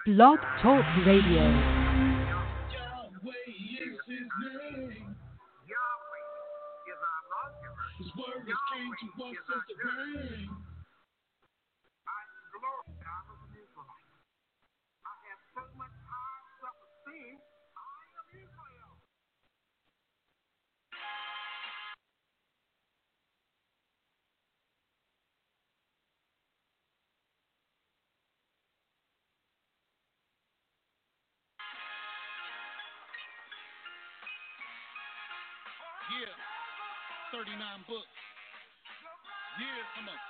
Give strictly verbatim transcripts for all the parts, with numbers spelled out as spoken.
Blog Talk Radio. His word has came to us as the rain. I glorify God as an Israelite. I have so much high self-esteem. I am Israel. Yeah, thirty-nine books. Yeah, come on.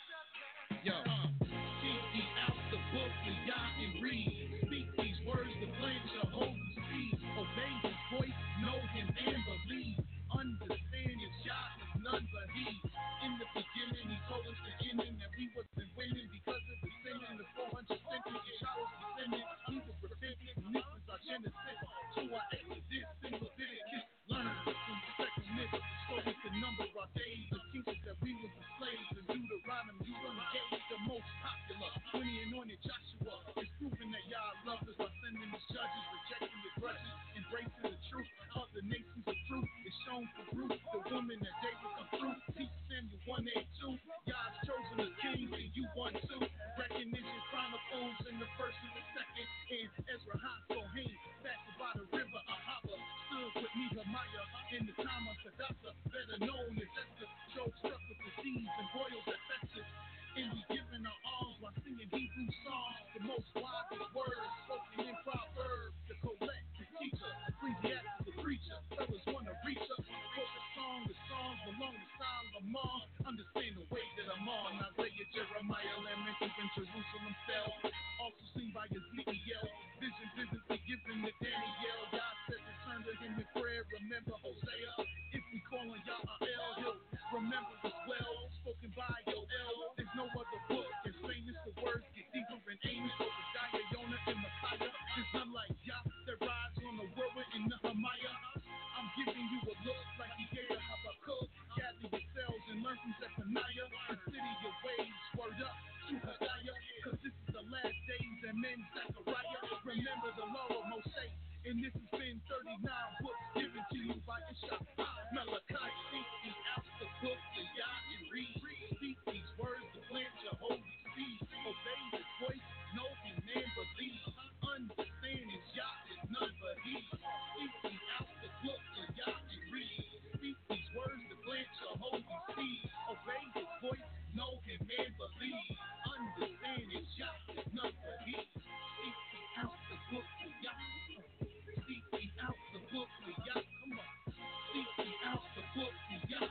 Yo, uh, keep ye out the book and y'all can read. Speak these words, the plan shall hold you see. Obey his voice, know him and believe. Understand his Yah is none but he. In the beginning, he told us the ending that we wasn't winning because of the sin in the four hundred centuries. I was descendant, he was repentant, and this is our genesis. So I exodus in Leviticus, learn from the second myth, so we can number our days and teach us that we was the slaves and Deuteronomy. Son gave the most popular when he anointed Joshua. It's proven that y'all love us by sending us judges, rejecting the grudges, embracing the truth. Other nations of truth is shown for Ruth, the woman that David come through. Teach Samuel one eighty-two. Y'all's chosen a king and you one too. Recognition chronicles in the first and the second. And Ezra Kohen, fastened by the river Ahava, stood with Nehemiah in the time of Hadassah, better known as Esther. Job struck with disease and boils at Festus. And we giving our alms while singing Hebrew songs. The most wisest words spoken in Proverbs. The collect, the teacher, Ecclesiastes, the preacher. Fellas wanna reach us. Quote the song, the songs belong to Solomon. Understand the way that I'm on. Isaiah, Jeremiah, Lament, even Jerusalem fell. Also seen by Ezekiel. Vision visibly given to Daniel. God said return to him in prayer. Remember Hosea. If we call on Yahweh, he'll remember us well. Spoken by Yoel. There's no other book as famous. The words get deeper in Amos, Obadiah, Jonah, and Micaiah. There's none like Yah that rides on the whirlwind in Nehemiah. I'm giving you a look like he gave a Habakkuk. Gather yourselves and learn from Zephaniah. Consider your ways, word up to Hodiah. Cause this is the last days and men Zechariah. Remember the law of Moshe. And this has been thirty-nine books given to you by Ishaq. Malachi, seek ye out the book that y'all can read. Speak these words, the plant your holy seed. Obey his voice, know him and believe. Understand his Yah is none but he. Speak ye out the book that y'all can read. Speak these words, the plant your holy seed. Obey his voice, know him and believe. Understand his Yah is none but he. Speak ye out the book that y'all. Seek ye out the book of Yah. Come on. Seek ye out the book of Yah.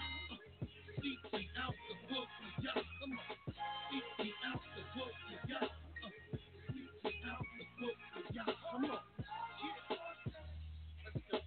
Seek ye out the book of Yah. Come on. Seek ye out the book of Yah. Seek ye out the book of Yah. Come on. Yeah. Let's go.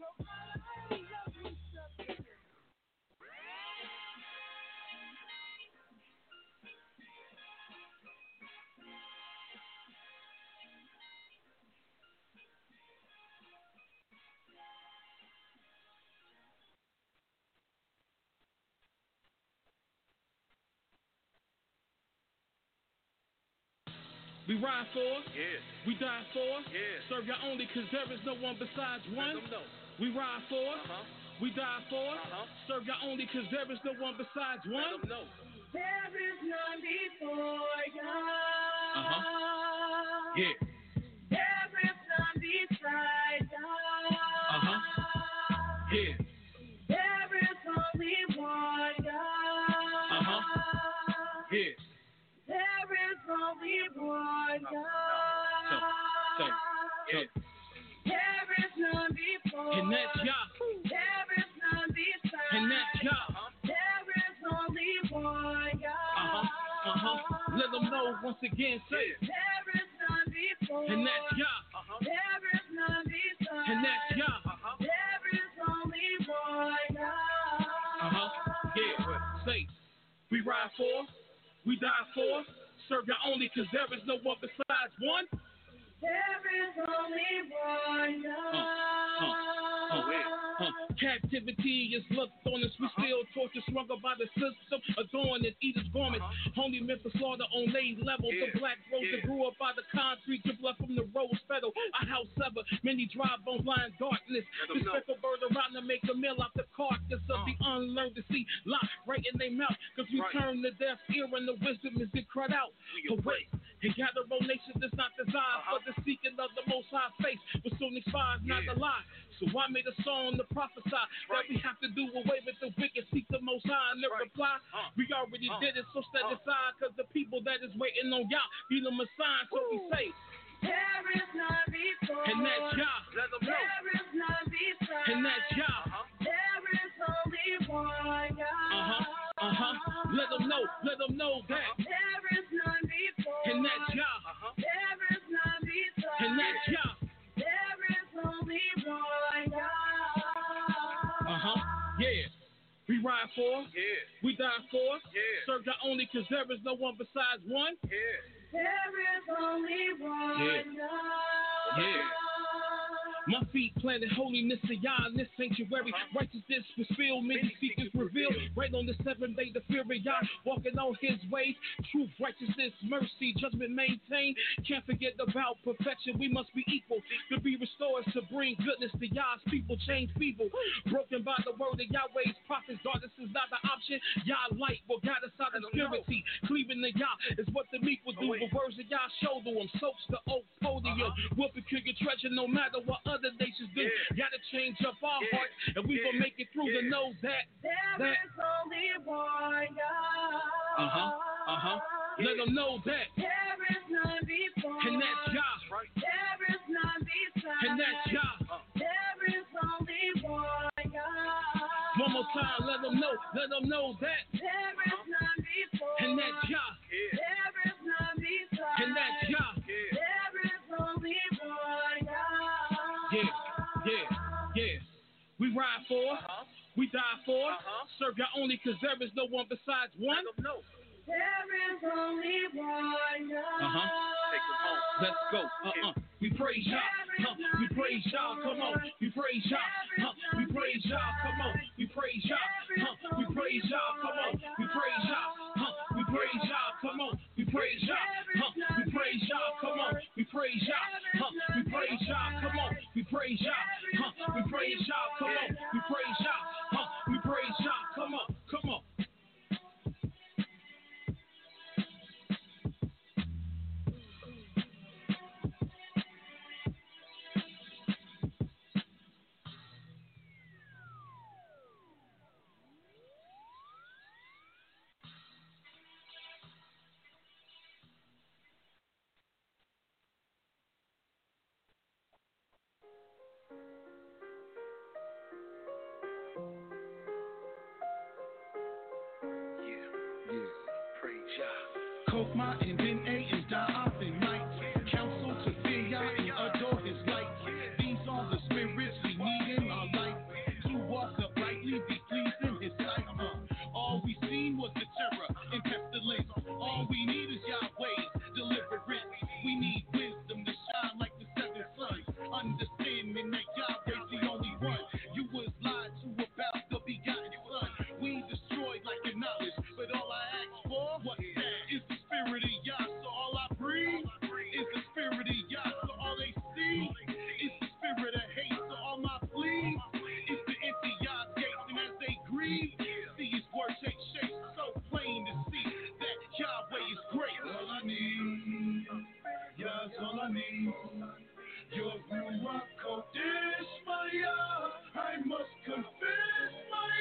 We ride for, yeah. We die for, yeah. Serve y'all only cause there is no one besides one. We ride for, uh-huh. We die for, uh-huh. Serve y'all only cause there is no one besides one. There is none before God. Uh-huh. Yeah. There is none beside God. Uh-huh. Yeah. There is only one God. Uh-huh. Yeah. There is only one God. So, so, yeah. There is none before. And that's Yah. There is none beside. And that's Yah. There is only one God. Uh-huh. Uh-huh. Let them know once again, say it. There is none before. And that's Yah. Uh-huh. There is none beside. And that's Yah. Uh-huh. There is only one God. Uh-huh. Yeah. Say, we ride for, we die for, serve y'all only cause there is no one besides one. There is only one God. Uh, uh. Uh, uh, captivity is looked on us. We still torture, smuggled by the system, adorned in eaters' garments. Only meant for slaughter on laid level. The black rose that grew up by the concrete, drip left from the rose petal. A house sever, many drive on blind darkness. The speckled bird around to make a meal out the carcass of the unlearned to see locked right in their mouth. Cause we turn the deaf ear and the wisdom is get cut out. Away. And gather a nation that's not designed for the seeking of the most high face. But soon expires, not the lie. So I made a song to prophesy that we have to do away with the wicked, seek the most high and never reply. We already did it, so set aside, cause the people that is waiting on y'all be the Messiah. So we say, there is none before. And that's y'all. Let them know. There is none beside. And that's y'all. There is only one God. Uh-huh. Uh-huh. Let them know. Let them know that. There is none before. And that's y'all. Uh-huh. There is none beside. And that's y'all. There is only one God. Uh-huh. Yeah. We ride for. Yeah. We die for. Yeah. Serve God only cause there is no one besides one. Yeah. There is only one yeah. God. Yeah. My feet planted holiness to Yah in this sanctuary. Uh-huh. Righteousness was filled, many secrets revealed. Right on the seventh day, the fear of Yah, walking on his ways. Truth, righteousness, mercy, judgment maintained. Can't forget about perfection. We must be equal to be restored, to bring goodness to Yah's people. Change people. Broken by the word of Yahweh's prophets. Darkness is not the option. Yah light will guide us out of obscurity. Cleaving to Yah is what the meek will do. The words of Yah shoulder them. Soaks the oak podium. Uh-huh. We'll procure your treasure no matter what other nations do. Yeah. Gotta change up our yeah. hearts, and we yeah. gonna make it through yeah. to know that there that, is only one God. Uh huh. Uh huh. Yeah. Let them know that there is none before. And that's Yah. Right. There is none beside. And that's Yah. Uh. There is only one God. One more time. Let them know. Let them know that there is uh-huh. none before. And that's Yah. Yeah. There is none beside. And that's Yah. Yeah. There is only one God. Yeah, yeah, yeah. We ride for, uh-huh. we die for, uh-huh. serve God only cause there is no one besides one. Let them know. There is only one God. Uh-huh. Take them home. Let's go. Uh-uh. We praise Yah. Huh. We praise Yah. Come on. We praise Yah. Huh. We praise Yah. Come on. We praise Yah. Huh. We praise Yah. Come on. We praise Yah. Huh. We praise Yah. Come on. We praise Yah. Huh. We praise Yah. Come on. We praise Yah. Huh. We praise Yah. Come on. We praise Yah. Huh. We praise Yah. Come on. We praise Yah. Huh. We praise Yah. Come on. Come on. Kokma and then A and Da'af and Night. Counsel to fear Yah and adore his light. These are the spirits we need in our life. To walk uprightly, be pleased in his sight. Uh, all we seen was the terror and pestilence. All we need is Yahweh's deliverance. We need wisdom to shine like the seven suns. Understanding that Yahweh's the only one. You was lied to about the begotten son. We destroyed like your knowledge, but all I ask for, what's that? Is the spirit of Yah, so all I breathe is the spirit of Yah, so all they see is the spirit of hate, so all my plea is to enter Yah's gates, and as they grieve, see his word take shape, so plain to see that Yahweh is great. All I need, Yah's all I need. Your Ruach Kodesh, my Yah, I must confess, my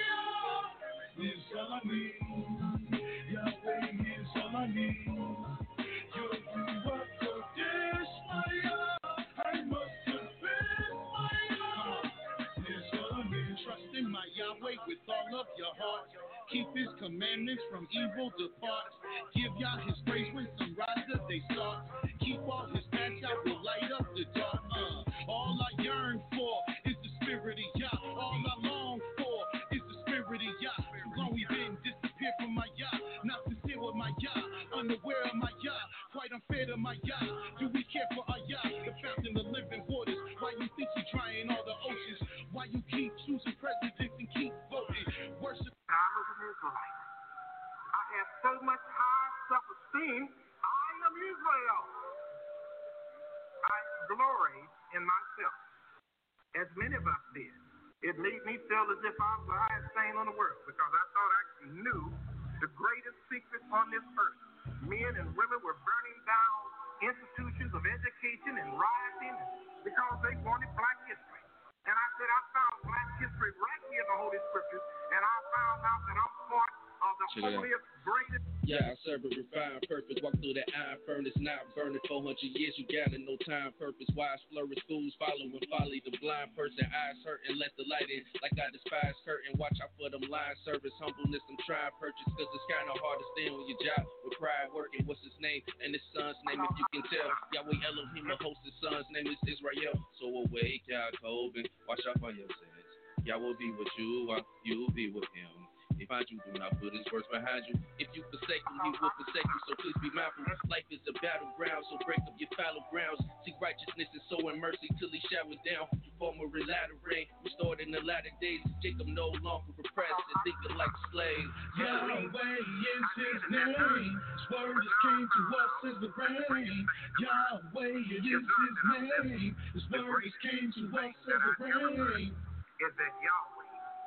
Yah is all I need. Yahweh is all I need. Your Ruach Kodesh, my Yah, I must confess, my Yah is all I need. Trust in my Yahweh with all of your heart. Keep his commandments, from evil depart. Give Yah his praise when sunrise they start. Keep all his paths, Yah will light up the dark. Uh, all I yearn for is the spirit of Yah. All I long for is the spirit of Yah. Too long we been disappeared from my Yah. Not sincere with my Yah. Unaware of my Yah. Quite unfair to my Yah. Do we care for our Yah? The fountain of living waters. Why you think you trying all the oceans? Why you much high self-esteem, I am Israel. I glory in myself, as many of us did. It made me feel as if I was the highest thing on the world because I thought I knew the greatest secret on this earth. Men and women were burning down institutions of education and rioting because they wanted black history. And I said, I found black history right here in the Holy Scriptures, and I found out that I'm part of the holiest, greatest. Yeah, I serve a refined purpose. Walk through the iron furnace, not burning four hundred years. You got it, no time, purpose. Wise flourish, fools following folly. The blind person, eyes hurting, let the light in. Like I despise curtain, watch out for them lying service. Humbleness, I'm trying purchase, cause it's kind of hard to stay on your job with pride working. What's his name? And his son's name, if you can tell. Yahweh Elohim, a host, his son's name is Israel. So awake, Yaakov, and watch out for your sins. Yah will be with you, while you will be with him. If I do, do not put his words behind you. If you forsake him, he will forsake you. So please be mindful. Life is a battleground, so break up your fallow grounds. Seek righteousness and sow in mercy till he showered down. You form a latter rain, restored in the latter days. Jacob no longer repressed and thinking like a slave. Yahweh is his name. His word is came to us as the rain. Yahweh is his name. His word is came to us as the rain. Is that Yahweh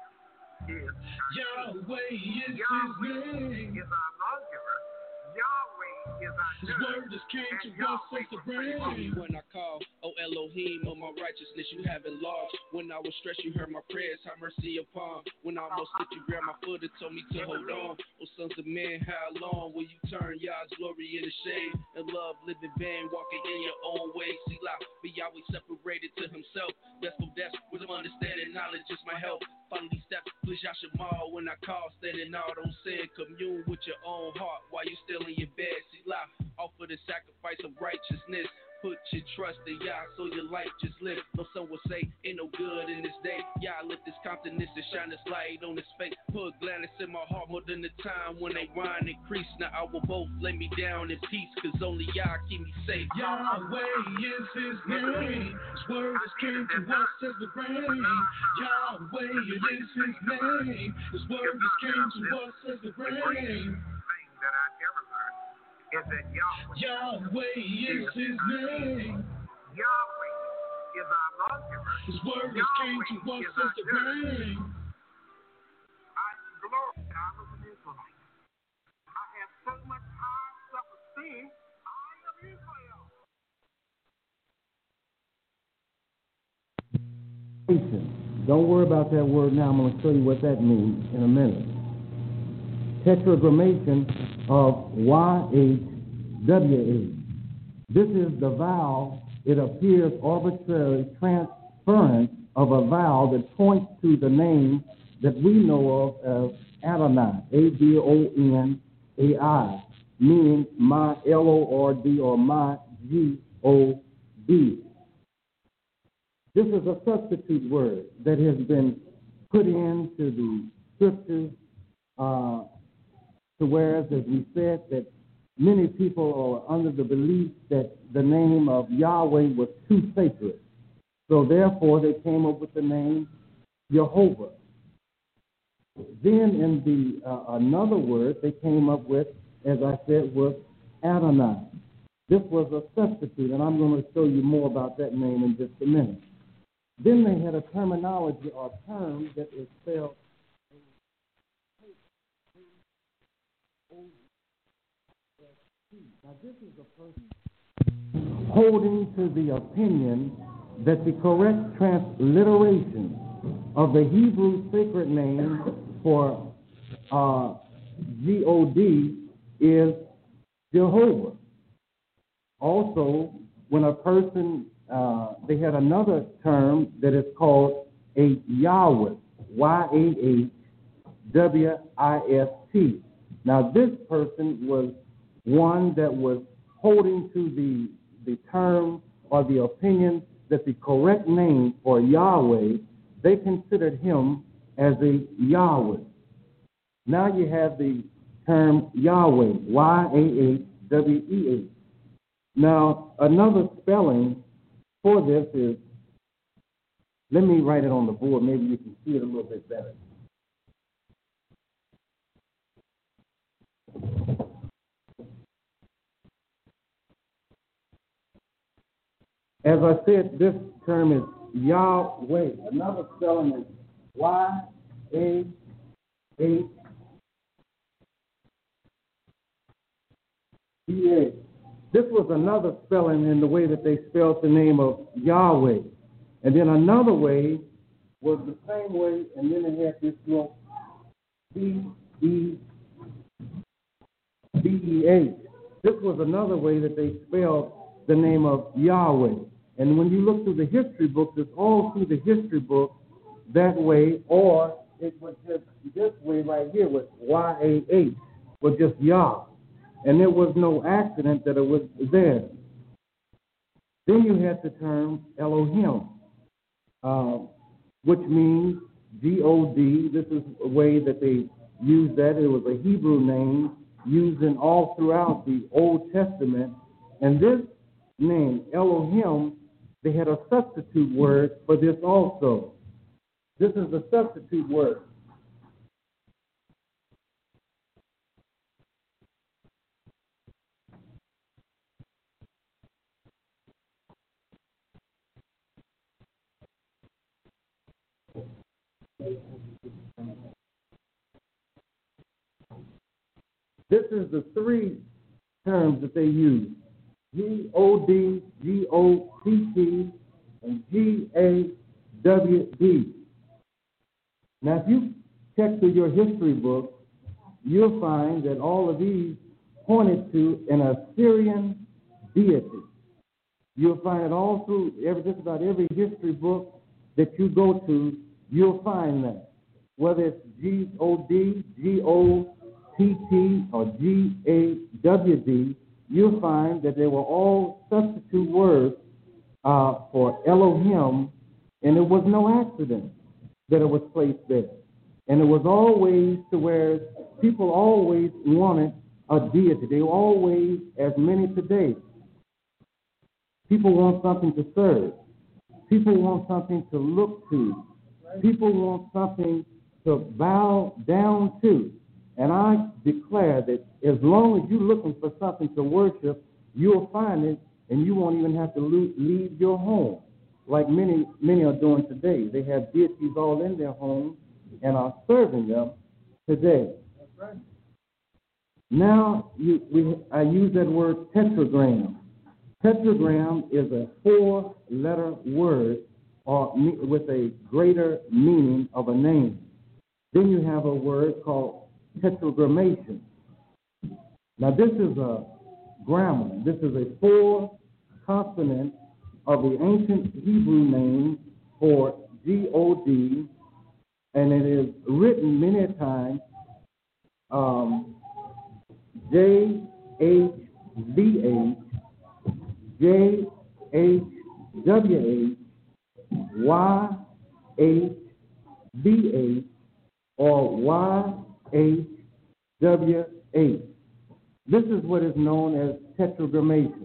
is Yahweh is Yahweh his name. is our lawgiver. Yahweh is our His judge. word just came to us as the rain. When I call, oh Elohim, of my righteousness you haven't lost. When I was stressed, you heard my prayers, have mercy upon. When I almost slipped, you grabbed my foot and told me to hold on. Oh sons of men, how long will you turn Yah's glory in the shade? And love, living vain, walking in your own way. See, like, be Yahweh separated to himself. That's for that's with understanding, knowledge is my help. Follow these steps, please Yashamal. When I call, standing out on sin, commune with your own heart while you still in your bed. See, life, offer the sacrifice of righteousness. Put your trust in Yah so your life just live. No son will say, ain't no good in this day. Yah let this countenance and shine this light on his face. Put gladness in my heart more than the time when they whine and crease. Now I will both lay me down in peace, cause only Yah keep me safe. Yahweh is his name. His word is came to us as the rain. Yahweh is his name. His word is came to us as the rain. Thing that I ever learned is that Yahweh, Yahweh is his name. Yahweh is our lawgiver. His word is came to us as the rain. I glory I was an Israelite. I have so much high self-esteem, I am Israel. Don't worry about that word now. I'm going to show you what that means in a minute. Tetragrammaton of Y H W H. This is the vowel. It appears arbitrary transference of a vowel that points to the name that we know of as Adonai, A D O N A I, meaning my L O R D or my G O D. This is a substitute word that has been put into the scriptures, uh, to whereas, as we said, that many people are under the belief that the name of Yahweh was too sacred. So therefore, they came up with the name Jehovah. Then in the uh, another word they came up with, as I said, was Adonai. This was a substitute, and I'm going to show you more about that name in just a minute. Then they had a terminology or term that is spelled Now, this is a person holding to the opinion that the correct transliteration of the Hebrew sacred name for uh, G O D is Jehovah. Also, when a person, uh, they had another term that is called a Yahweh, Y A H W I S T. Now, this person was one that was holding to the, the term or the opinion that the correct name for Yahweh, they considered him as a Yahweh. Now you have the term Yahweh, Y A H W E H. Now, another spelling for this is, let me write it on the board, maybe you can see it a little bit better. As I said, this term is Yahweh. Another spelling is Y A H E A. This was another spelling in the way that they spelled the name of Yahweh. And then another way was the same way, and then they had this little B E B E H. This was another way that they spelled the name of Yahweh. And when you look through the history books, it's all through the history book that way, or it was just this way right here with Y A H, was just Yah. And there was no accident that it was there. Then you had the term Elohim, uh, which means G O D. This is a way that they used that. It was a Hebrew name used in all throughout the Old Testament. And this name, Elohim, they had a substitute word for this also. This is a substitute word. This is the three terms that they use: G O D, G O T T, and G A W D. Now, if you check through your history book, you'll find that all of these pointed to an Assyrian deity. You'll find it all through every, just about every history book that you go to, you'll find that. Whether it's G O D, G O T T, or G A W D, you'll find that they were all substitute words uh, for Elohim, and it was no accident that it was placed there. And it was always to where people always wanted a deity. They were always, as many today, people want something to serve. People want something to look to. People want something to bow down to. And I declare that as long as you're looking for something to worship, you'll find it, and you won't even have to leave your home, like many many are doing today. They have deities all in their homes and are serving them today. That's right. Now, you, we, I use that word tetragram. Tetragram is a four-letter word or with a greater meaning of a name. Then you have a word called tetragrammaton. Now, this is a grammar. This is a four consonant of the ancient Hebrew name for G O D, and it is written many times um, J H V H, J H W H, Y H B H, or Y H W H. This is what is known as tetragrammaton.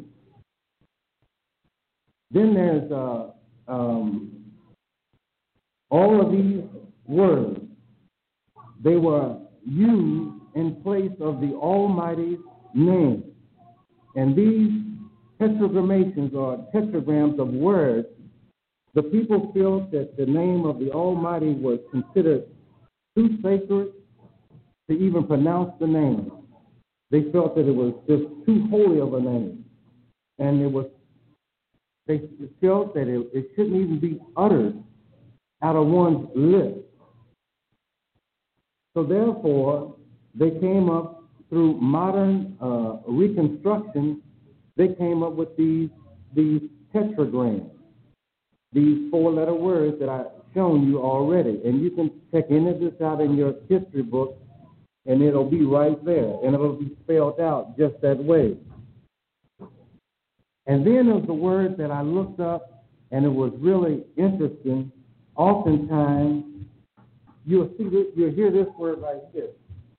Then there's uh, um, all of these words. They were used in place of the Almighty's name. And these tetragrammations, or tetragrams of words, the people felt that the name of the Almighty was considered too sacred to even pronounce the name. They felt that it was just too holy of a name. And it was, they felt that it, it shouldn't even be uttered out of one's lips. So therefore, they came up through modern uh, reconstruction, they came up with these, these tetragrams, these four-letter words that I've shown you already. And you can check any of this out in your history book, and it'll be right there, and it'll be spelled out just that way. And then there's the word that I looked up, and it was really interesting. Oftentimes, you'll see this, you'll hear this word right here.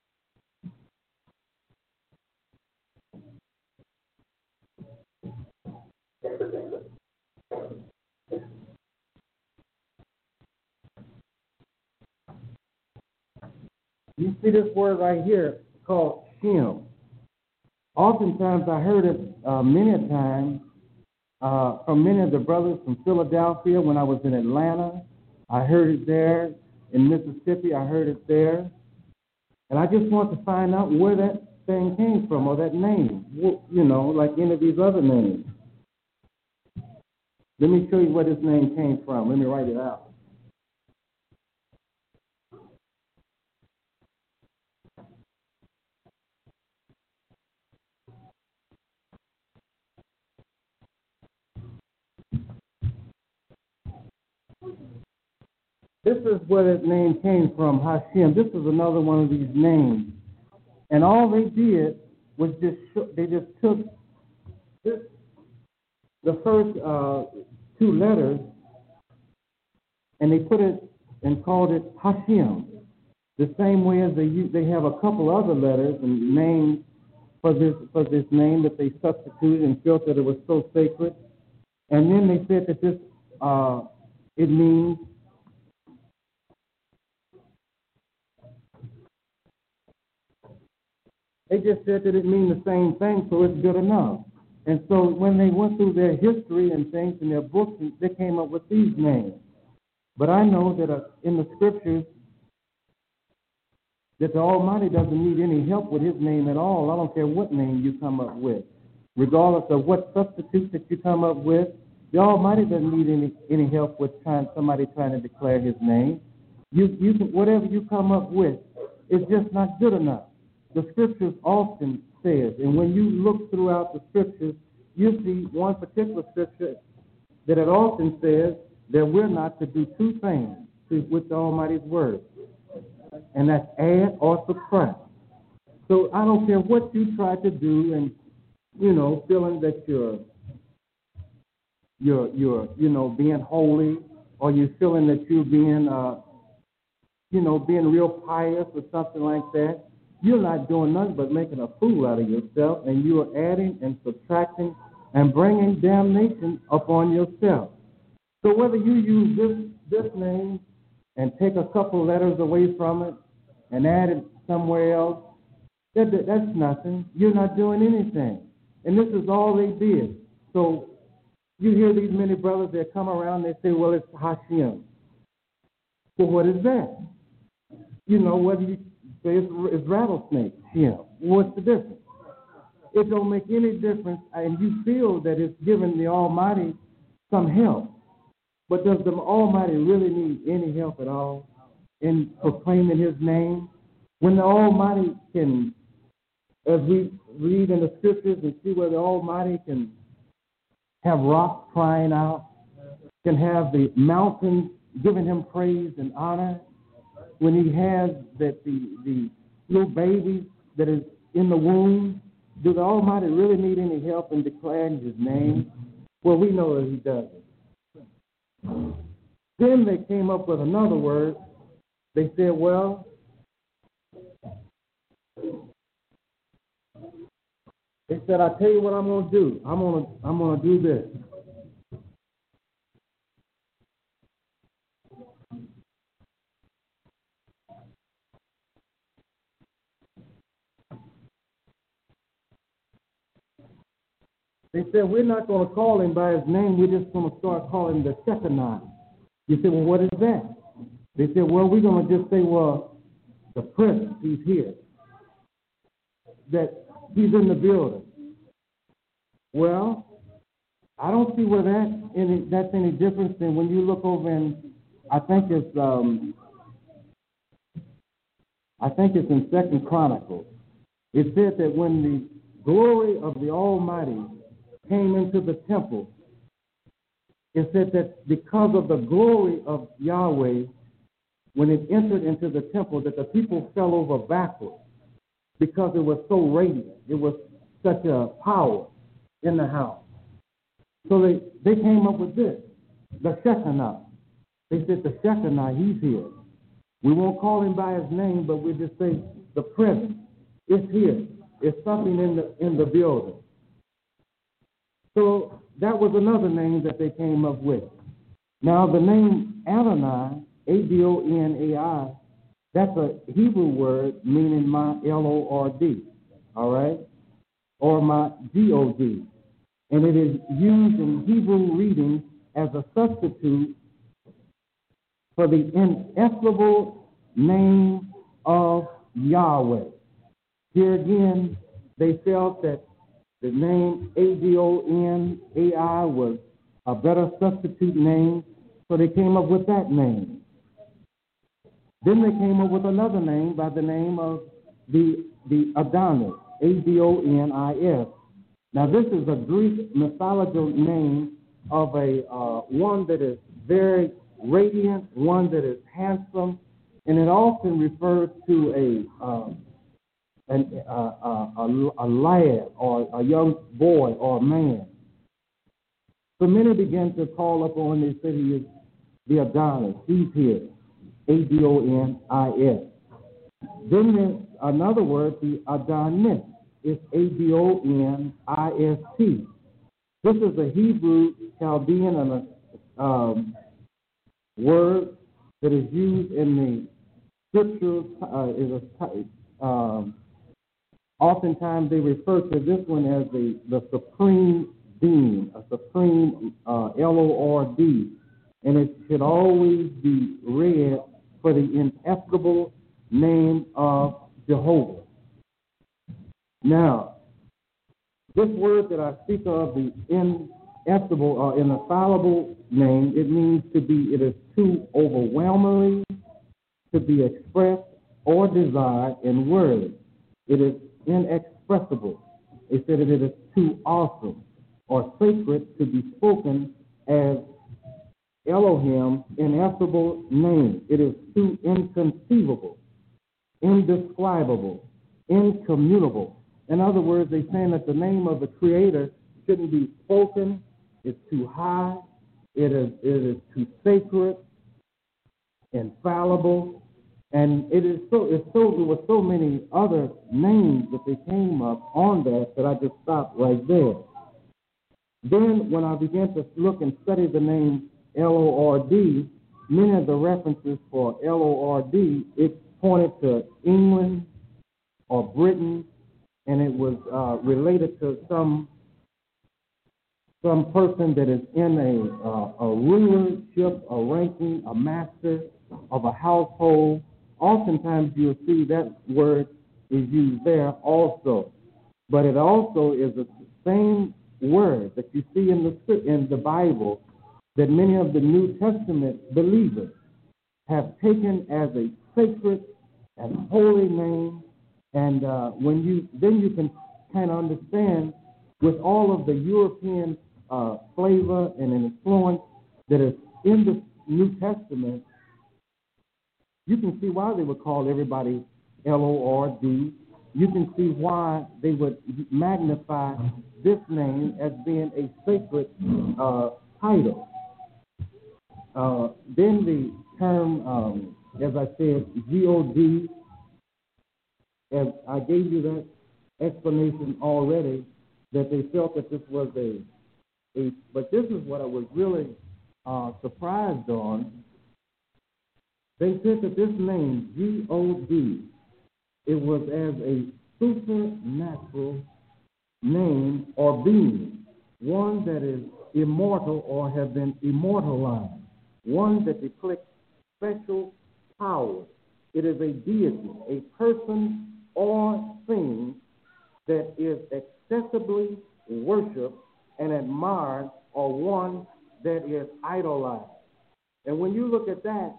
You see this word right here called Shem. Oftentimes I heard it uh, many times uh, from many of the brothers from Philadelphia when I was in Atlanta. I heard it there. In Mississippi, I heard it there. And I just want to find out where that thing came from, or that name, you know, like any of these other names. Let me show you where this name came from. Let me write it out. This is where that name came from, Hashem. This is another one of these names. And all they did was just, sh- they just took this, the first uh, two letters, and they put it and called it Hashem. The same way as they use, they have a couple other letters and names for this for this name that they substituted and felt that it was so sacred. And then they said that this uh, it means They just said that it means the same thing, so it's good enough. And so when they went through their history and things in their books, they came up with these names. But I know that uh, in the scriptures, that the Almighty doesn't need any help with his name at all. I don't care what name you come up with. Regardless of what substitute that you come up with, the Almighty doesn't need any, any help with trying, somebody trying to declare his name. You, you can, whatever you come up with, it's just not good enough. The scriptures often says, and when you look throughout the scriptures, you see one particular scripture that it often says that we're not to do two things with the Almighty's word, and that's add or subtract. So I don't care what you try to do, and you know, feeling that you're, you're, you're, you know, being holy, or you're feeling that you're being, uh, you know, being real pious or something like that. You're not doing nothing but making a fool out of yourself, and you are adding and subtracting and bringing damnation upon yourself. So whether you use this this name and take a couple letters away from it and add it somewhere else, that, that's nothing. You're not doing anything. And this is all they did. So you hear these many brothers that come around, they say, well, it's Hashem. Well, what is that? You know, whether you say it's, it's rattlesnake, yeah. What's the difference? It don't make any difference, and you feel that it's giving the Almighty some help. But does the Almighty really need any help at all in proclaiming his name? When the Almighty can, as we read in the scriptures and see where the Almighty can have rocks crying out, can have the mountains giving him praise and honor, when he has that the, the little baby that is in the womb, does the Almighty really need any help in declaring his name? Well, we know that he doesn't. Then they came up with another word. They said, well, they said, I tell you what I'm going to do. I'm going to I'm going to do this. They said, we're not going to call him by his name. We're just going to start calling him the Shekinah. You said, well, what is that? They said, well, we're going to just say, well, the presence, he's here. That he's in the building. Well, I don't see where that any, that's any different than when you look over in, I think it's, um, I think it's in Second Chronicles. It said that when the glory of the Almighty came into the temple, it said that because of the glory of Yahweh, when it entered into the temple, that the people fell over backwards because it was so radiant. It was such a power in the house. So they, they came up with this, the Shekinah. They said the Shekinah, he's here. We won't call him by his name, but we just say the presence. It's here. It's something in the in the building. So that was another name that they came up with. Now the name Adonai, A D O N A I, that's a Hebrew word meaning my L O R D, all right? Or my G O D. and it is used in Hebrew reading as a substitute for the ineffable name of Yahweh. Here again, they felt that the name A D O N A I was a better substitute name, so they came up with that name. Then they came up with another name by the name of the, the Adonis, A D O N I S. Now, this is a Greek mythological name of a uh, one that is very radiant, one that is handsome, and it often refers to a uh, an, uh, uh, a, a lad or a young boy or a man. So many began to call upon this city as the Adonis. He's here, A D O N I S. Then there's another word, the Adonis. It's A D O N I S T. This is a Hebrew, Chaldean, and a um, word that is used in the scriptures. Uh, is a, um, oftentimes they refer to this one as the, the supreme being, a supreme uh, L O R D, and it should always be read for the ineffable name of Jehovah. Now, this word that I speak of, the ineffable or infallible name, it means to be, it is too overwhelmingly to be expressed or desired in words. It is inexpressible. It said that it is too awesome or sacred to be spoken as Elohim, ineffable name. It is too inconceivable, indescribable, incommunicable. In other words, they're saying that the name of the Creator shouldn't be spoken. It's too high. It is, it is too sacred, infallible, and it is so. It's so. There were so many other names that they came up on that that I just stopped right there. Then, when I began to look and study the name L O R D, many of the references for L O R D, it pointed to England or Britain, and it was uh, related to some some person that is in a, uh, a rulership, a ranking, a master of a household. Oftentimes you'll see that word is used there also. But it also is the same word that you see in the in the Bible that many of the New Testament believers have taken as a sacred and holy name. And uh, when you then you can kind of understand with all of the European uh, flavor and influence that is in the New Testament, you can see why they would call everybody L O R D. You can see why they would magnify this name as being a sacred uh, title. Uh, then the term, um, as I said, G O D, as I gave you that explanation already, that they felt that this was a, a but this is what I was really uh, surprised on. They said that this name, G O D, it was as a supernatural name or being, one that is immortal or have been immortalized, one that depicts special power. It is a deity, a person or thing that is accessibly worshipped and admired, or one that is idolized. And when you look at that,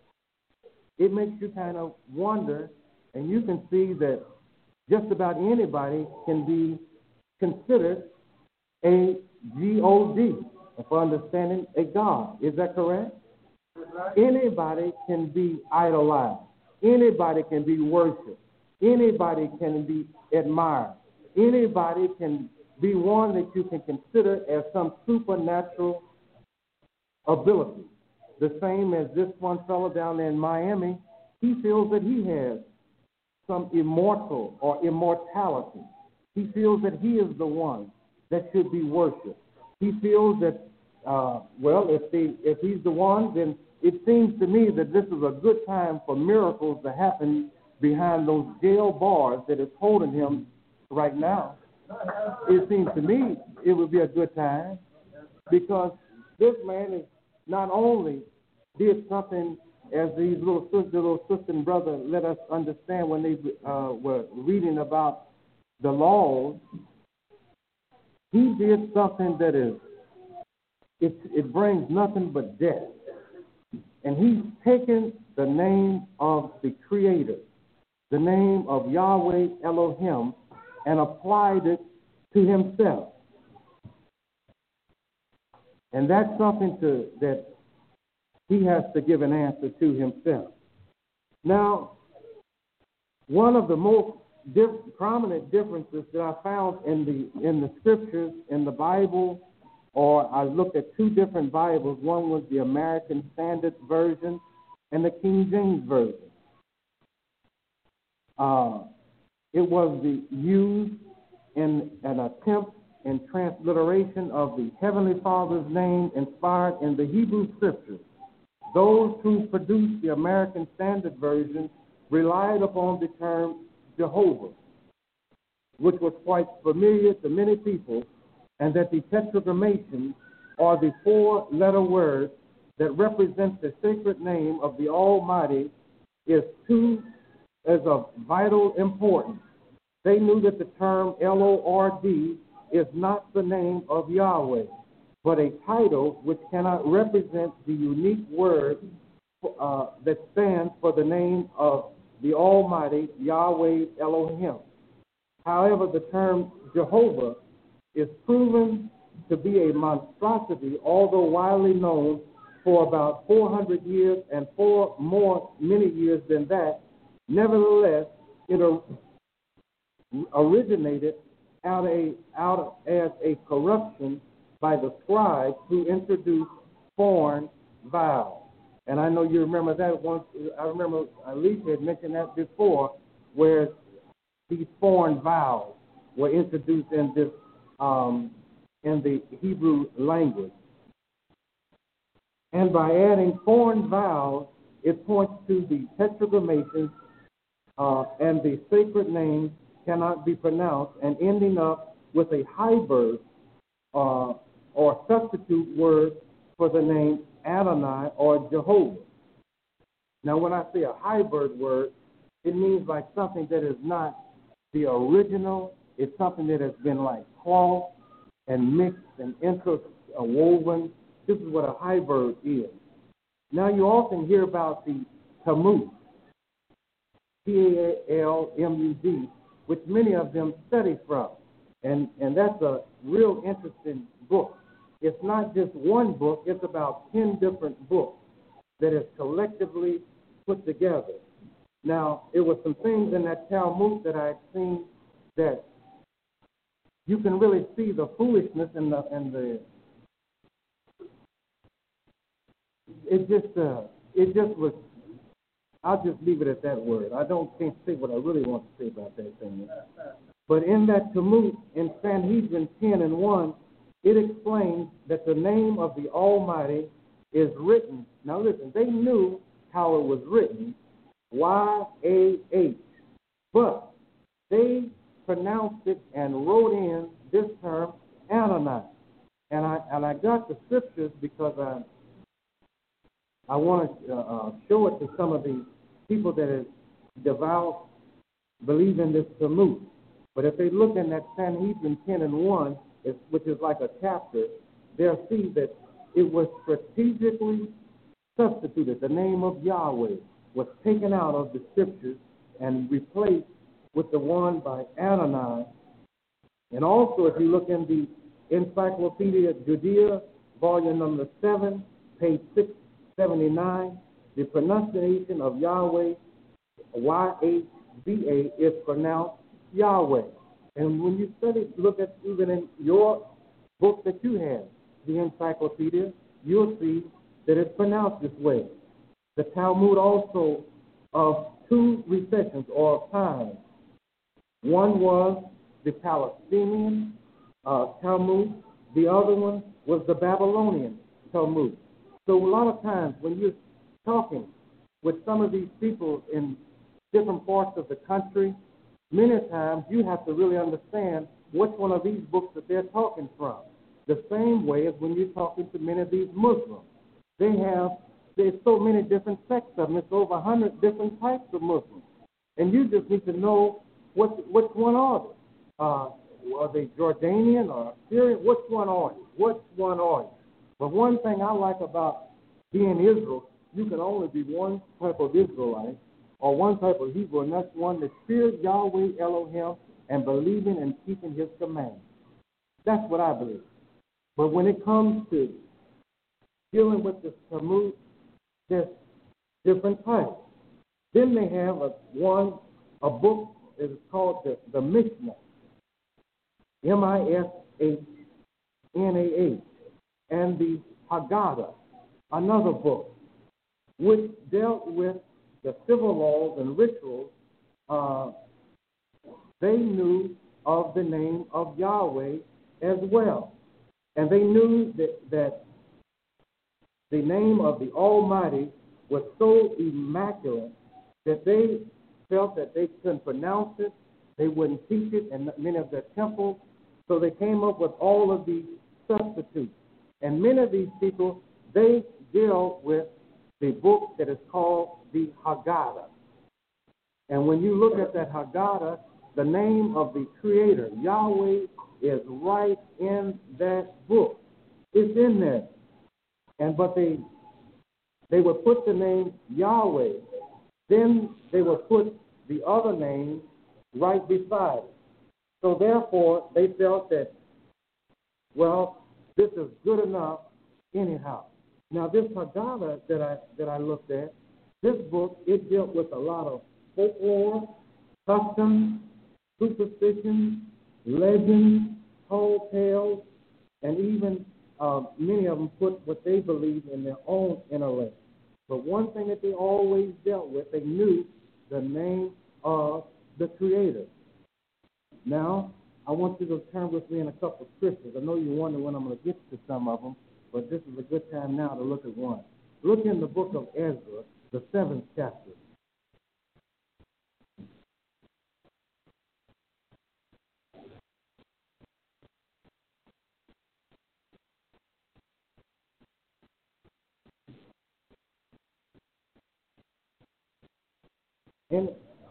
it makes you kind of wonder, and you can see that just about anybody can be considered a G O D, for understanding a God. Is that correct? Anybody can be idolized. Anybody can be worshipped. Anybody can be admired. Anybody can be one that you can consider as some supernatural ability. The same as this one fellow down there in Miami, he feels that he has some immortal or immortality. He feels that he is the one that should be worshipped. He feels that, uh, well, if, they, if he's the one, then it seems to me that this is a good time for miracles to happen behind those jail bars that is holding him right now. it seems to me it would be a good time because this man is not only did something as these little sister, little sister and brother let us understand when they uh, were reading about the laws, he did something that is, it, it brings nothing but death. And he's taken the name of the Creator, the name of Yahweh Elohim, and applied it to himself. And that's something to, that he has to give an answer to himself. Now, one of the most diff- prominent differences that I found in the in the scriptures, in the Bible, or I looked at two different Bibles. One was the American Standard Version and the King James Version. Uh, it was the used in an attempt and transliteration of the Heavenly Father's name inspired in the Hebrew Scriptures. Those who produced the American Standard Version relied upon the term Jehovah, which was quite familiar to many people, and that the tetragrammaton, or the four-letter word that represents the sacred name of the Almighty, is too is of vital importance. They knew that the term L O R D is not the name of Yahweh, but a title which cannot represent the unique word uh, that stands for the name of the Almighty Yahweh Elohim. However, the term Jehovah is proven to be a monstrosity, although widely known for about four hundred years and for more, many years than that. Nevertheless, it originated out, a, out as a corruption by the scribes who introduced foreign vowels. And I know you remember that once. I remember Alicia had mentioned that before, where these foreign vowels were introduced in this um, in the Hebrew language. And by adding foreign vowels, it points to the tetragrammaton, uh, and the sacred name cannot be pronounced, and ending up with a hybrid uh, or substitute word for the name Adonai or Jehovah. Now, when I say a hybrid word, it means like something that is not the original. It's something that has been like cloth and mixed and interwoven. This is what a hybrid is. Now, you often hear about the Talmud, T A L M U D, which many of them study from. And, and that's a real interesting book. It's not just one book, it's about ten different books that is collectively put together. Now, it was some things in that Talmud that I had seen that you can really see the foolishness and the, and the it just, uh, it just was, I'll just leave it at that word. I don't can't say what I really want to say about that thing. But in that Talmud, in Sanhedrin ten and one, it explains that the name of the Almighty is written. Now listen, they knew how it was written, Y A H, but they pronounced it and wrote in this term, Adonai. And I and I got the scriptures because I I want to uh, uh, show it to some of the people that are devout, believe in this Talmud. But if they look in that Sanhedrin ten and one, It's, which is like a chapter, they'll see that it was strategically substituted. The name of Yahweh was taken out of the scriptures and replaced with the one by Adonai. And also, if you look in the Encyclopedia Judea, volume number seven, page six seventy-nine, the pronunciation of Yahweh, Y H V A, is pronounced Yahweh. And when you study, look at even in your book that you have, the Encyclopedia, you'll see that it's pronounced this way. The Talmud also of two recessions or times. One was the Palestinian uh, Talmud. The other one was the Babylonian Talmud. So a lot of times when you're talking with some of these people in different parts of the country, many times you have to really understand which one of these books that they're talking from. The same way as when you're talking to many of these Muslims. They have, there's so many different sects of them. It's over a hundred different types of Muslims. And you just need to know what, which one are they. Uh, are they Jordanian or Syrian? Which one are you? Which one are you? But one thing I like about being Israel, you can only be one type of Israelite or one type of Hebrew, and that's one that fears Yahweh Elohim and believing and keeping his commands. That's what I believe. But when it comes to dealing with the Talmud, there's different types. Then they have a one, a book that is called the, the Mishnah, M I S H N A H, and the Haggadah, another book, which dealt with the civil laws and rituals. Uh, they knew of the name of Yahweh as well. And they knew that, that the name of the Almighty was so immaculate that they felt that they couldn't pronounce it, they wouldn't teach it in many of their temples, so they came up with all of these substitutes. And many of these people, they deal with the book that is called the Haggadah. And when you look at that Haggadah, the name of the Creator, Yahweh, is right in that book. It's in there. And but they they would put the name Yahweh. Then they would put the other name right beside it. So therefore, they felt that, well, this is good enough anyhow. Now, this Haggadah that I that I looked at, this book, it dealt with a lot of folklore, customs, superstitions, legends, tall tales, and even uh, many of them put what they believe in their own intellect. But one thing that they always dealt with, they knew the name of the Creator. Now, I want you to turn with me in a couple of scriptures. I know you wonder when I'm going to get to some of them, but this is a good time now to look at one. Look in the book of Ezra, the seventh chapter. In,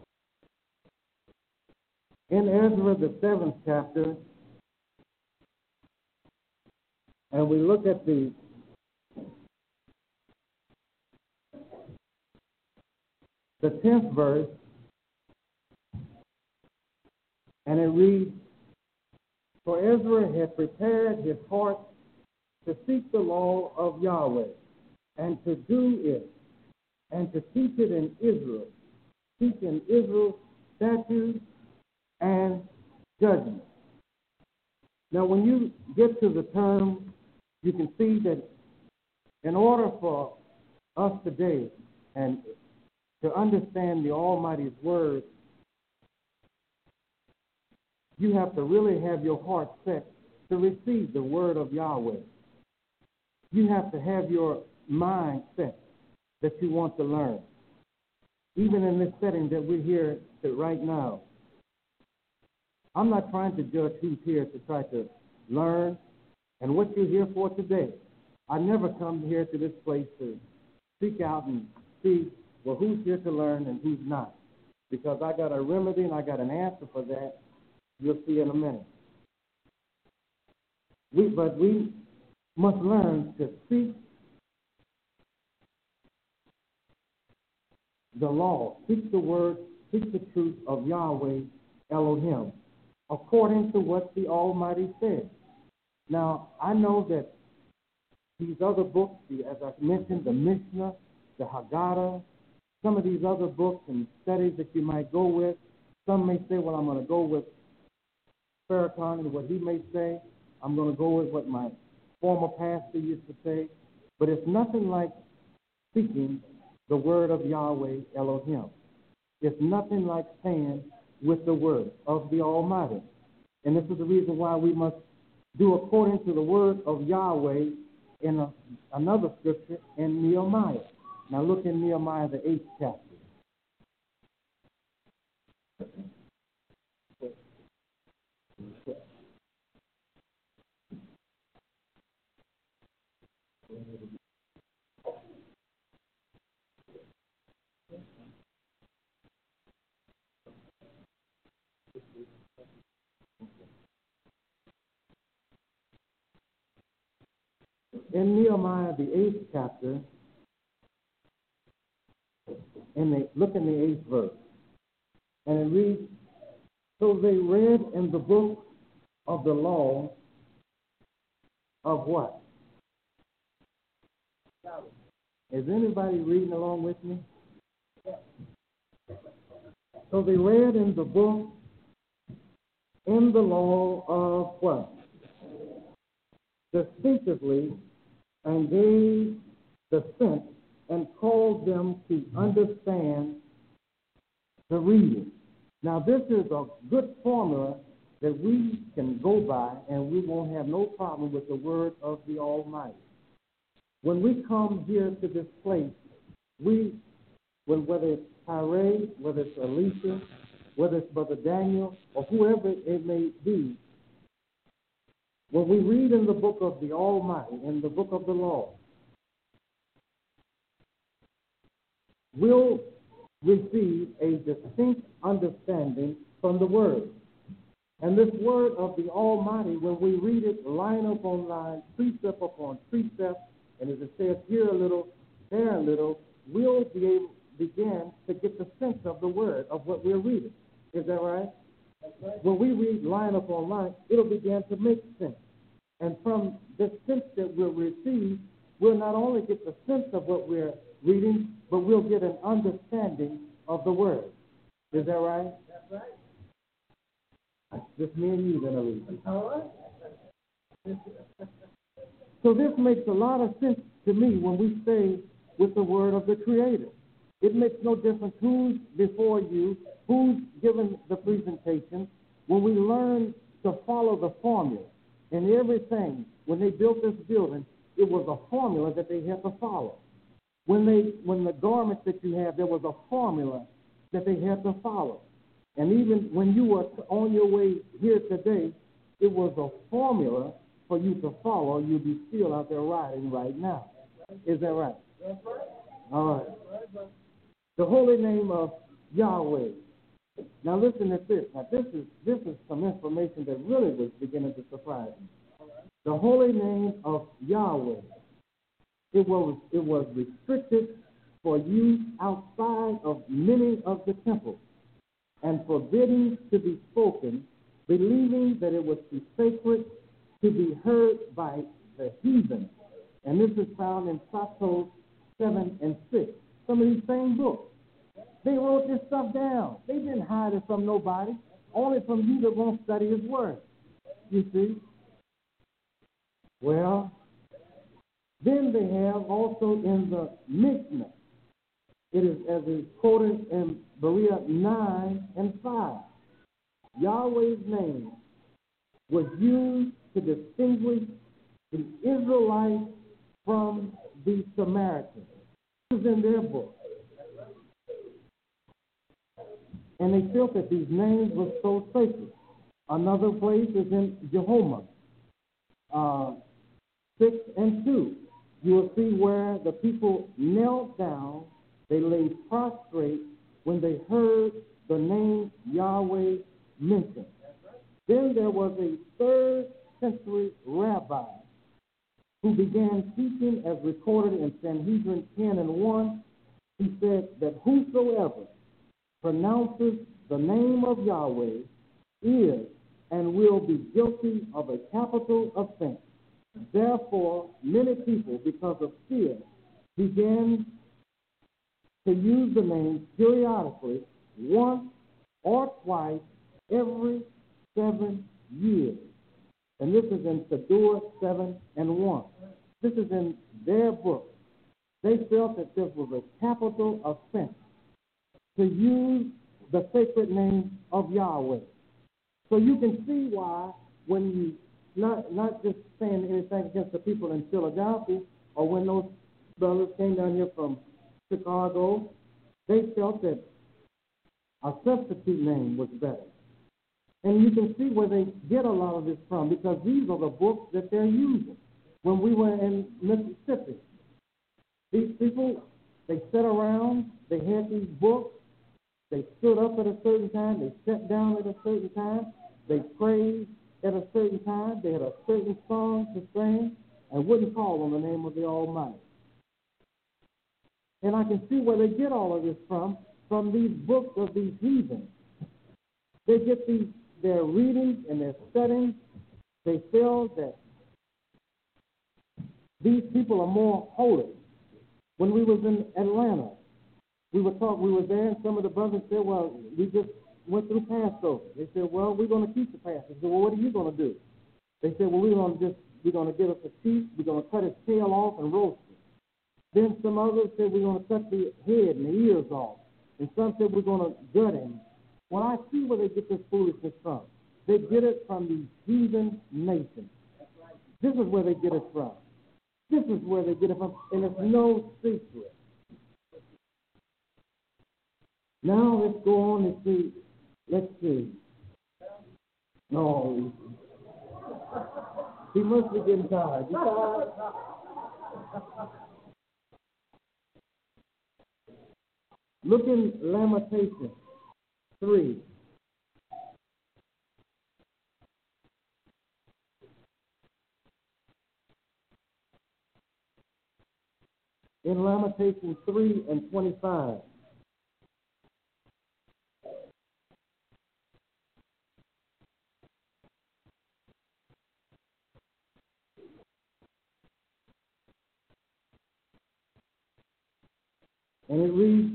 in Ezra, the seventh chapter, and we look at the the tenth verse, and it reads, "For Ezra had prepared his heart to seek the law of Yahweh, and to do it, and to teach it in Israel, teaching Israel statutes and judgments." Now, when you get to the term, you can see that in order for us today and to understand the Almighty's word, you have to really have your heart set to receive the word of Yahweh. You have to have your mind set that you want to learn. Even in this setting that we're here right now, I'm not trying to judge who's here to try to learn and what you're here for today. I never come here to this place to seek out and see, well, who's here to learn and who's not. Because I got a remedy and I got an answer for that. You'll see in a minute. We, but we must learn to seek the law, seek the word, seek the truth of Yahweh Elohim, according to what the Almighty said. Now, I know that these other books, the, as I mentioned, the Mishnah, the Haggadah, some of these other books and studies that you might go with, some may say, well, I'm going to go with Farrakhan and what he may say. I'm going to go with what my former pastor used to say. But it's nothing like speaking the word of Yahweh Elohim. It's nothing like saying with the word of the Almighty. And this is the reason why we must do according to the word of Yahweh in a, another scripture in Nehemiah. Now look in Nehemiah, the eighth chapter. In Nehemiah, the eighth chapter, and they look in the eighth verse, and it reads, "So they read in the book of the law of what?" Is anybody reading along with me? So they read in the book, in the law of what? Distinctively, and gave the sense and called them to understand the reading. Now, this is a good formula that we can go by, and we won't have no problem with the word of the Almighty. When we come here to this place, we, whether it's Tyree, whether it's Alicia, whether it's Brother Daniel, or whoever it may be, when we read in the book of the Almighty, in the book of the law, we'll receive a distinct understanding from the word. And this word of the Almighty, when we read it line upon line, precept upon precept, and as it says here a little, there a little, we'll be able begin to get the sense of the word of what we're reading. Is that right? Right. When we read line upon line, it'll begin to make sense. And from the sense that we'll receive, we'll not only get the sense of what we're reading, but we'll get an understanding of the word. Is that right? That's right. Just me and you then, Alicia. All right. So this makes a lot of sense to me when we stay with the word of the Creator. It makes no difference who's before you, who's given the presentation. When we learn to follow the formula and everything, when they built this building, it was a formula that they had to follow. When they, when the garments that you have, there was a formula that they had to follow. And even when you were on your way here today, it was a formula for you to follow. You'll be still out there riding right now. Is that right? That's right. All right. The holy name of Yahweh. Now listen to this. Now this is this is some information that really was beginning to surprise me. The holy name of Yahweh. It was it was restricted for use outside of many of the temples, and forbidden to be spoken, believing that it was too sacred to be heard by the heathen. And this is found in Satos seven and six. Some of these same books. They wrote this stuff down. They didn't hide it from nobody, only from you that won't study his word. You see? Well, then they have also in the Mishnah, it is as is quoted in Berea nine and five. Yahweh's name was used to distinguish the Israelites from the Samaritans. This is in their book. And they felt that these names were so sacred. Another place is in Jehovah, uh, six and two. You will see where the people knelt down, they lay prostrate when they heard the name Yahweh mentioned. Then there was a third century rabbi who began teaching as recorded in Sanhedrin ten and one. He said that whosoever pronounces the name of Yahweh is and will be guilty of a capital offense. Therefore, many people, because of fear, began to use the name periodically, once or twice every seven years. And this is in Sadur seven and one. This is in their book. They felt that this was a capital offense to use the sacred name of Yahweh. So you can see why when you, not not just saying anything against the people in Philadelphia, or when those brothers came down here from Chicago, they felt that a substitute name was better. And you can see where they get a lot of this from, because these are the books that they're using. when we were in Mississippi. These people, they sat around, they had these books, they stood up at a certain time, they sat down at a certain time, they prayed at a certain time, they had a certain song to sing, and wouldn't call on the name of the Almighty. And I can see where they get all of this from, from these books of these heathens. They get these, their readings and their studies, they feel that these people are more holy. When we was in Atlanta, we were talk, we were there, and some of the brothers said, well, we just went through Passover. They said, well, we're going to keep the Passover. I said, well, what are you going to do? They said, well, we're going to just, we're going to get us a sheep, we're going to cut his tail off and roast it. Then some others said, we're going to cut the head and the ears off. And some said, we're going to gut him. Well, I see where they get this foolishness from. They get it from these heathen nations. This is where they get it from. This is where they get it from, and it's no secret. Now let's go on and see. Let's see. No, he must be getting tired. You tired? Look in Lamentations three. In Lamentations three and twenty-five. And it reads,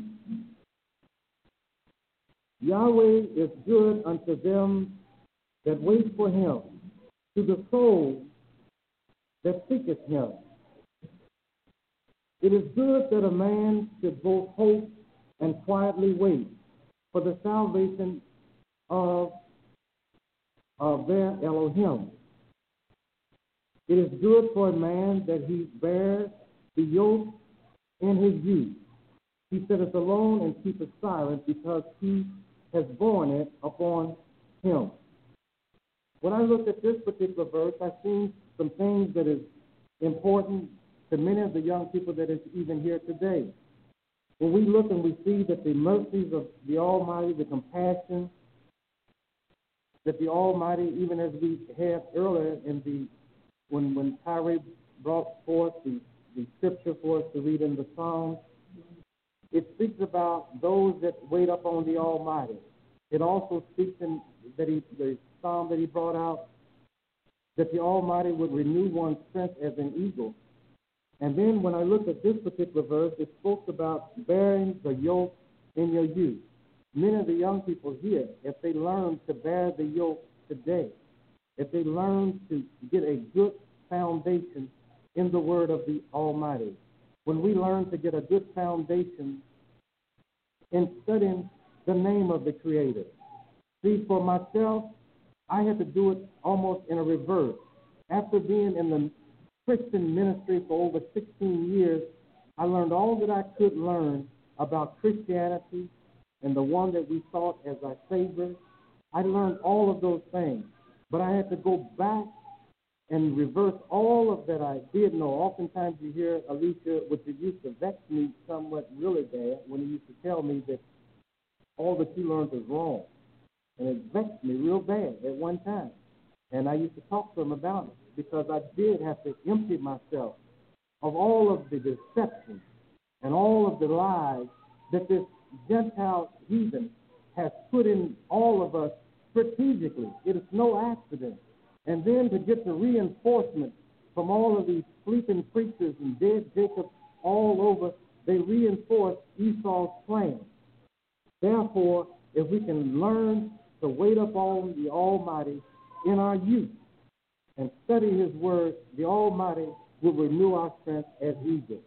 Yahweh is good unto them that wait for him, to the soul that seeketh him. It is good that a man should both hope and quietly wait for the salvation of, of their Elohim. It is good for a man that he bears the yoke in his youth. He sitteth alone and keepeth silent, because he has borne it upon him. When I look at this particular verse, I see some things that is important to many of the young people that is even here today. When we look and we see that the mercies of the Almighty, the compassion that the Almighty, even as we had earlier in the, when, when Tyree brought forth the, the scripture for us to read in the Psalms, it speaks about those that wait upon the Almighty. It also speaks in that he, the Psalm that he brought out, that the Almighty would renew one's strength as an eagle. And then when I look at this particular verse, it spoke about bearing the yoke in your youth. Many of the young people here, if they learn to bear the yoke today, if they learn to get a good foundation in the word of the Almighty, when we learn to get a good foundation in studying the name of the Creator. See, for myself, I had to do it almost in a reverse. After being in the Christian ministry for over sixteen years, I learned all that I could learn about Christianity and the one that we thought as our Savior. I learned all of those things, but I had to go back and reverse all of that I did know. Oftentimes you hear Alicia, which it used to vex me somewhat really bad, when he used to tell me that all that you learned is wrong. And it vexed me real bad at one time. And I used to talk to him about it, because I did have to empty myself of all of the deception and all of the lies that this Gentile heathen has put in all of us strategically. It is no accident. And then to get the reinforcement from all of these sleeping preachers and dead Jacob all over, they reinforce Esau's plan. Therefore, if we can learn to wait upon the Almighty in our youth and study his word, the Almighty will renew our strength as eagles.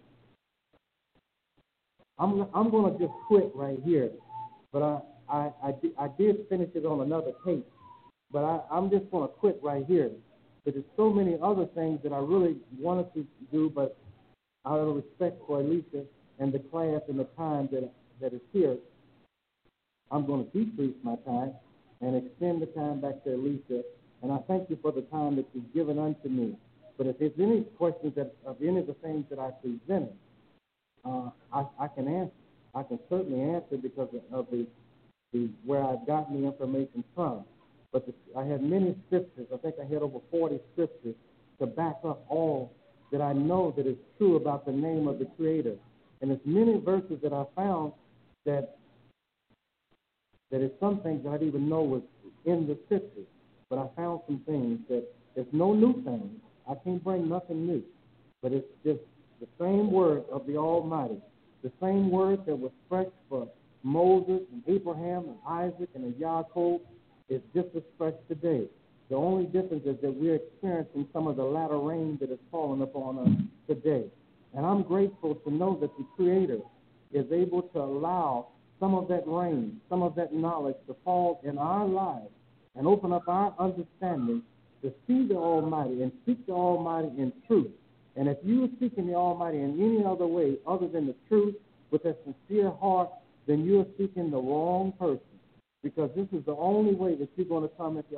I'm, I'm going to just quit right here, but I, I, I, I did finish it on another tape. But I, I'm just going to quit right here. But there's so many other things that I really wanted to do, but out of respect for Alicia and the class and the time that, that is here, I'm going to decrease my time and extend the time back to Alicia. And I thank you for the time that you've given unto me. But if there's any questions that of any of the things that I presented, uh, I, I can answer. I can certainly answer because of, of the, the where I've gotten the information from. But the, I had many scriptures. I think I had over forty scriptures to back up all that I know that is true about the name of the Creator. And there's many verses that I found that that is some things that I didn't even know was in the scriptures. But I found some things that there's no new things. I can't bring nothing new. But it's just the same word of the Almighty. The same word that was fresh for Moses and Abraham and Isaac and Yaakov is just as fresh today. The only difference is that we're experiencing some of the latter rain that has fallen upon us today. And I'm grateful to know that the Creator is able to allow some of that rain, some of that knowledge to fall in our lives and open up our understanding to see the Almighty and seek the Almighty in truth. And if you are seeking the Almighty in any other way other than the truth with a sincere heart, then you are seeking the wrong person, because this is the only way that you're going to come at the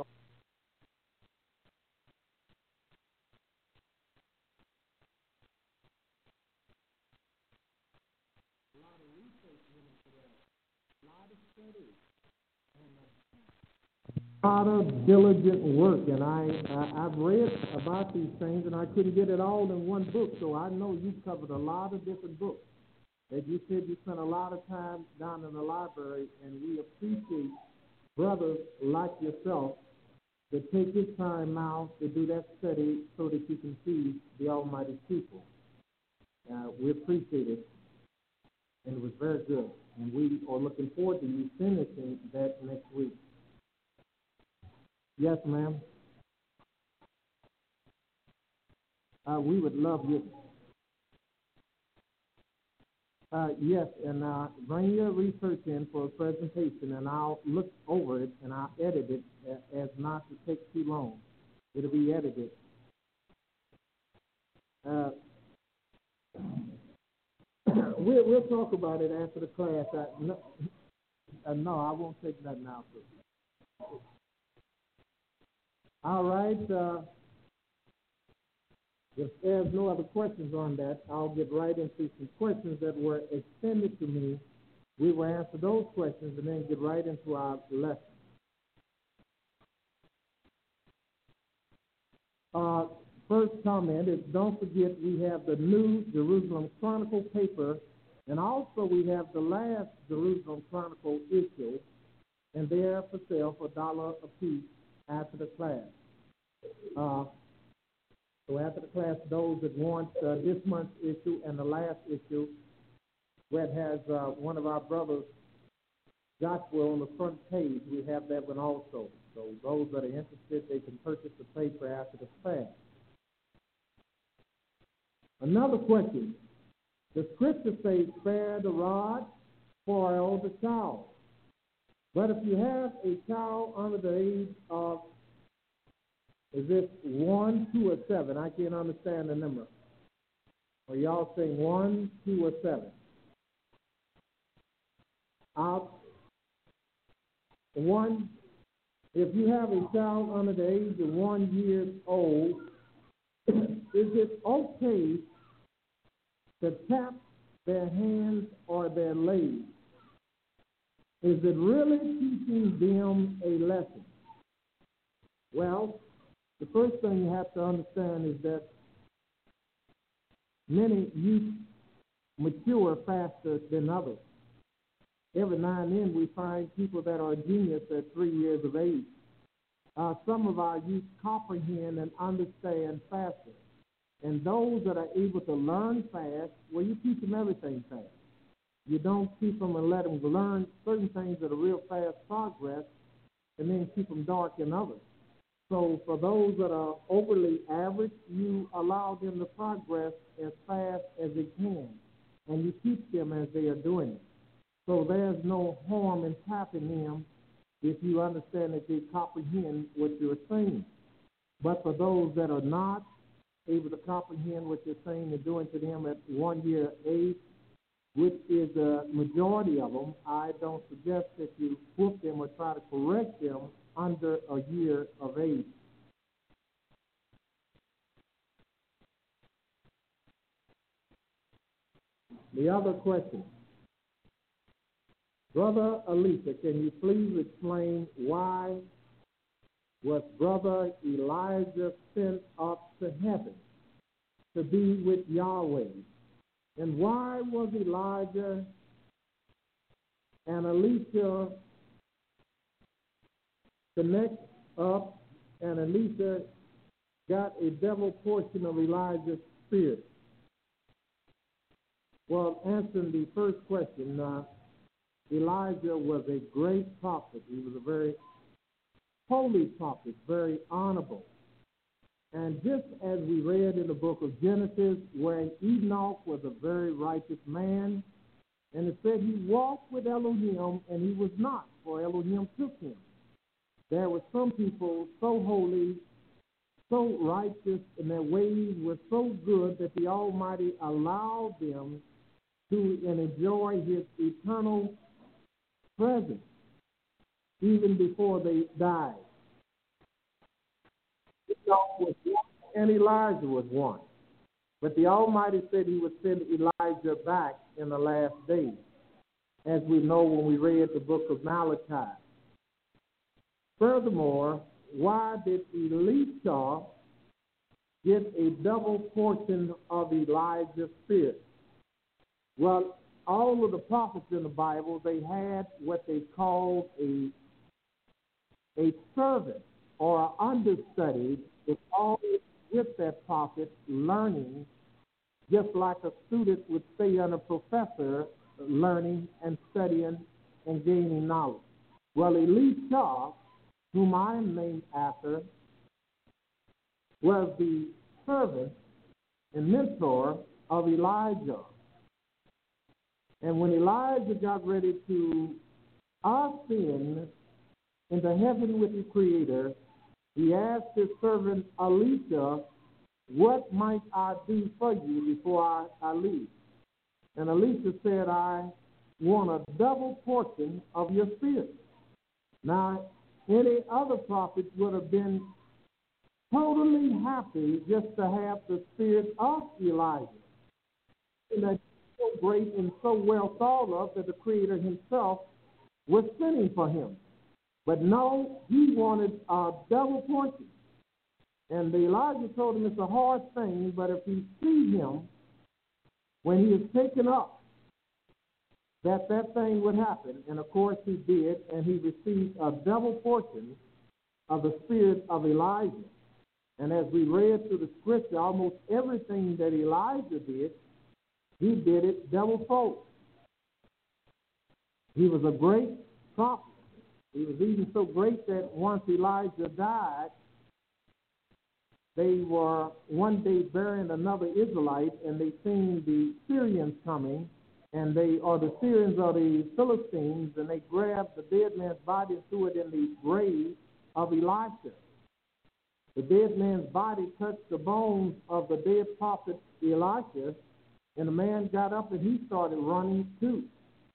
A lot of diligent work, and I, I I've read about these things, and I couldn't get it all in one book. So I know you covered a lot of different books. As you said, you spent a lot of time down in the library, and we appreciate brothers like yourself that take his time now to do that study so that you can see the Almighty's people. Uh, we appreciate it, and it was very good. And we are looking forward to you finishing that next week. Yes, ma'am. Uh, we would love you. Uh, yes, and uh, bring your research in for a presentation, and I'll look over it, and I'll edit it as not to take too long. It'll be edited. Uh, we'll, we'll talk about it after the class. Uh, no, uh, no, I won't take that now, sir. All right. Uh, if there's no other questions on that, I'll get right into some questions that were extended to me. We will answer those questions and then get right into our lesson. Uh, first comment is, don't forget we have the New Jerusalem Chronicle paper, and also we have the last Jerusalem Chronicle issue, and they are for sale for a dollar a piece after the class. Uh, so after the class, those that want uh, this month's issue and the last issue, that has uh, one of our brothers, Joshua, on the front page, we have that one also. So those that are interested, they can purchase the paper after the class. Another question. The scripture says, spare the rod, spoil the child. But if you have a child under the age of, is it one, two, or seven? I can't understand the number. Are y'all saying one, two, or seven? Uh, one, if you have a child under the age of one year old, is it okay to tap their hands or their legs? Is it really teaching them a lesson? Well, the first thing you have to understand is that many youth mature faster than others. Every now and then we find people that are genius at three years of age. Uh, some of our youth comprehend and understand faster. And those that are able to learn fast, well, you teach them everything fast. You don't keep them and let them learn certain things at a real fast progress and then keep them dark in others. So for those that are overly average, you allow them to progress as fast as they can, and you teach them as they are doing it. So there's no harm in tapping them if you understand that they comprehend what you're saying. But for those that are not able to comprehend what you're saying and doing to them at one year age, which is the majority of them, I don't suggest that you whoop them or try to correct them under a year of age. The other question. Brother Alicia, can you please explain why was Brother Elijah sent up to heaven to be with Yahweh? And why was Elijah and Alicia connect up and Alicia got a double portion of Elijah's spirit? Well, answering the first question, uh, Elijah was a great prophet. He was a very holy prophet, very honorable. And just as we read in the book of Genesis, where Enoch was a very righteous man, and it said he walked with Elohim, and he was not, for Elohim took him. There were some people so holy, so righteous, and their ways were so good that the Almighty allowed them to enjoy his eternal presence, even before they died. Enoch was one, and Elijah was one. But the Almighty said he would send Elijah back in the last days, as we know when we read the book of Malachi. Furthermore, why did Elisha get a double portion of Elijah's spirit? Well, all of the prophets in the Bible, they had what they called a, a servant or an understudy was always with that prophet learning, just like a student would stay under a professor learning and studying and gaining knowledge. Well, Elisha, whom I am named after, was the servant and mentor of Elijah. And when Elijah got ready to ascend into heaven with the Creator, he asked his servant Elisha, what might I do for you before I, I leave? And Elisha said, I want a double portion of your spirit. Now, any other prophet would have been totally happy just to have the spirit of Elijah. And that's so great and so well thought of that the Creator himself was sending for him. But no, he wanted a double portion. And the Elijah told him it's a hard thing, but if you see him when he is taken up, that that thing would happen. And of course he did, and he received a double portion of the spirit of Elijah. And as we read through the scripture, almost everything that Elijah did, he did it double fold. He was a great prophet. He was even so great that once Elijah died, they were one day burying another Israelite, and they seen the Syrians coming, and they, or the Syrians or the Philistines, and they grabbed the dead man's body and threw it in the grave of Elisha. The dead man's body touched the bones of the dead prophet Elisha, and the man got up and he started running too.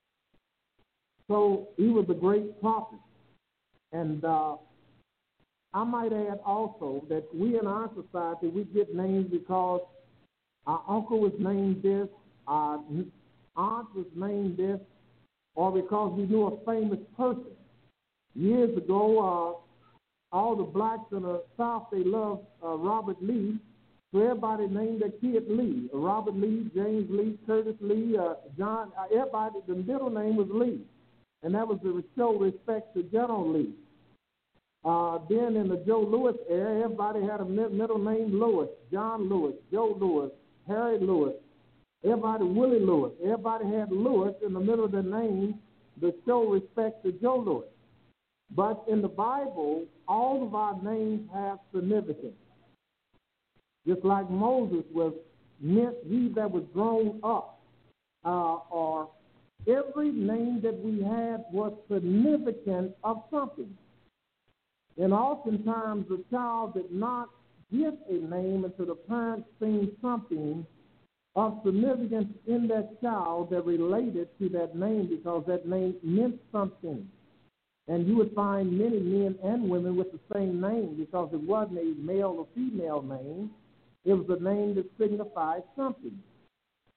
So he was a great prophet. And uh, I might add also that we in our society, we get names because our uncle was named this, our aunt was named this, or because we knew a famous person. Years ago, uh, all the blacks in the South, they loved uh, Robert Lee, so everybody named their kid Lee. Uh, Robert Lee, James Lee, Curtis Lee, uh, John, uh, everybody, the middle name was Lee. And that was to show respect to General Lee. Uh, then in the Joe Louis era, everybody had a middle name Louis, John Lewis, Joe Louis, Harry Lewis, everybody Willie Lewis. Everybody had Lewis in the middle of their name to show respect to Joe Louis. But in the Bible, all of our names have significance. Just like Moses was meant he that was grown up, uh, or every name that we had was significant of something. And oftentimes the child did not get a name until the parents seen something of significance in that child that related to that name, because that name meant something. And you would find many men and women with the same name, because it wasn't a male or female name. It was a name that signified something.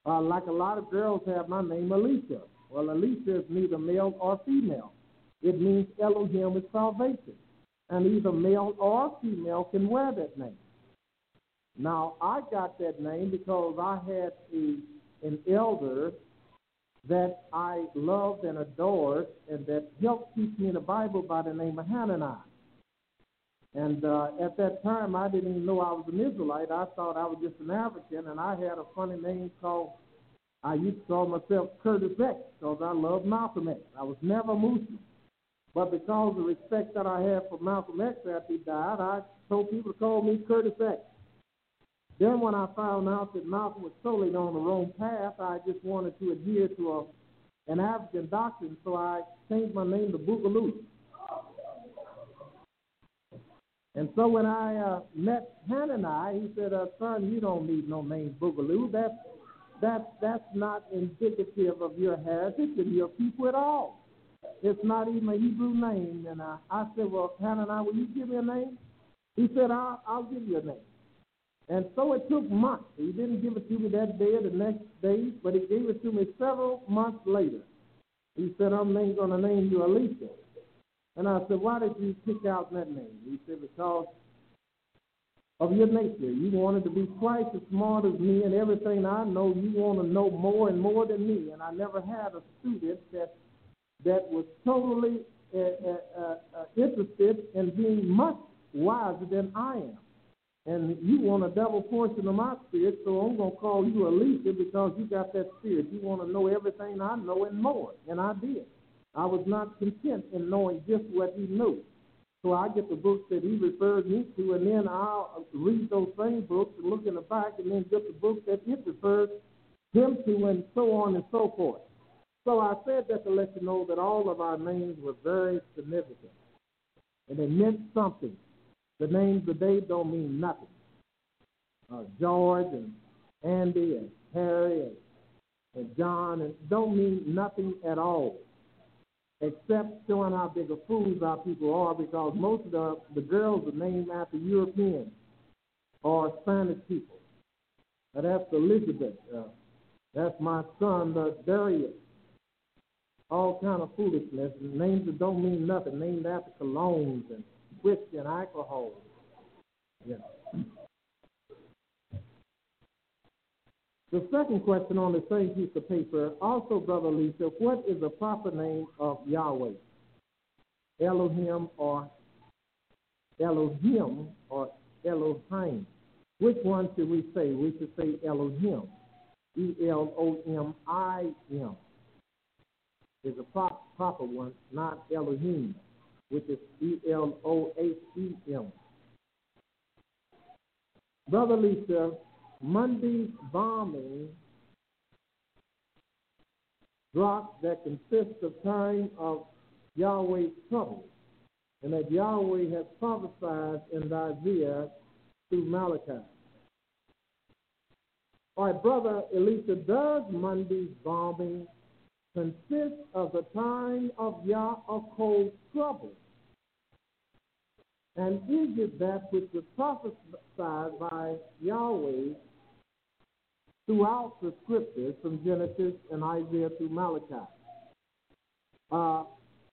Uh, like a lot of girls have my name, Alicia. Well, Alicia is neither male or female. It means Elohim is salvation. And either male or female can wear that name. Now, I got that name because I had a, an elder that I loved and adored and that helped teach me in the Bible by the name of Hananiah. And uh, at that time, I didn't even know I was an Israelite. I thought I was just an African, and I had a funny name called, I used to call myself Curtis X because I loved Malcolm X. I was never a Muslim. But because of the respect that I had for Malcolm X after he died, I told people to call me Curtis X. Then when I found out that Malcolm was totally on the wrong path, I just wanted to adhere to a, an African doctrine, so I changed my name to Boogaloo. And so when I uh, met Hananiah, he said, uh, son, you don't need no name Boogaloo. That's, that's, that's not indicative of your heritage and your people at all. It's not even a Hebrew name. And uh, I said, well, Hananiah, will you give me a name? He said, I'll, I'll give you a name. And so it took months. He didn't give it to me that day or the next day, but he gave it to me several months later. He said, I'm going to name you Alicia. And I said, why did you pick out that name? He said, because of your nature. You wanted to be twice as smart as me, and everything I know, you want to know more and more than me. And I never had a student that that was totally uh, uh, uh, interested in being much wiser than I am. And you want a double portion of my spirit, so I'm going to call you Alicia because you got that spirit. You want to know everything I know and more, and I did. I was not content in knowing just what he knew. So I get the books that he referred me to, and then I'll read those same books and look in the back and then get the books that it referred him to, and so on and so forth. So I said that to let you know that all of our names were very significant, and they meant something. The names today don't mean nothing. Uh, George and Andy and Harry and, and John and don't mean nothing at all, except showing how big of fools our people are, because most of the, the girls are named after Europeans or Spanish people. Now, that's Elizabeth. Uh, that's my son, uh, Darius. All kind of foolishness. Names that don't mean nothing, named after colognes and whiskey and alcohol. Yeah. The second question on the same piece of paper, also, Brother Lisa, what is the proper name of Yahweh? Elohim or Elohim or Elohim? Which one should we say? We should say Elohim. E L O M I M is a prop, proper one, not Elohim, which is E L O H E M. Brother Lisa, Monday's bombing drops that consist of time of Yahweh's trouble, and that Yahweh has prophesied in Isaiah through Malachi. All right, Brother Elisa, does Monday's bombing consist of the time of Yaakov trouble? And is it that which was prophesied by Yahweh throughout the scriptures from Genesis and Isaiah through Malachi? Uh,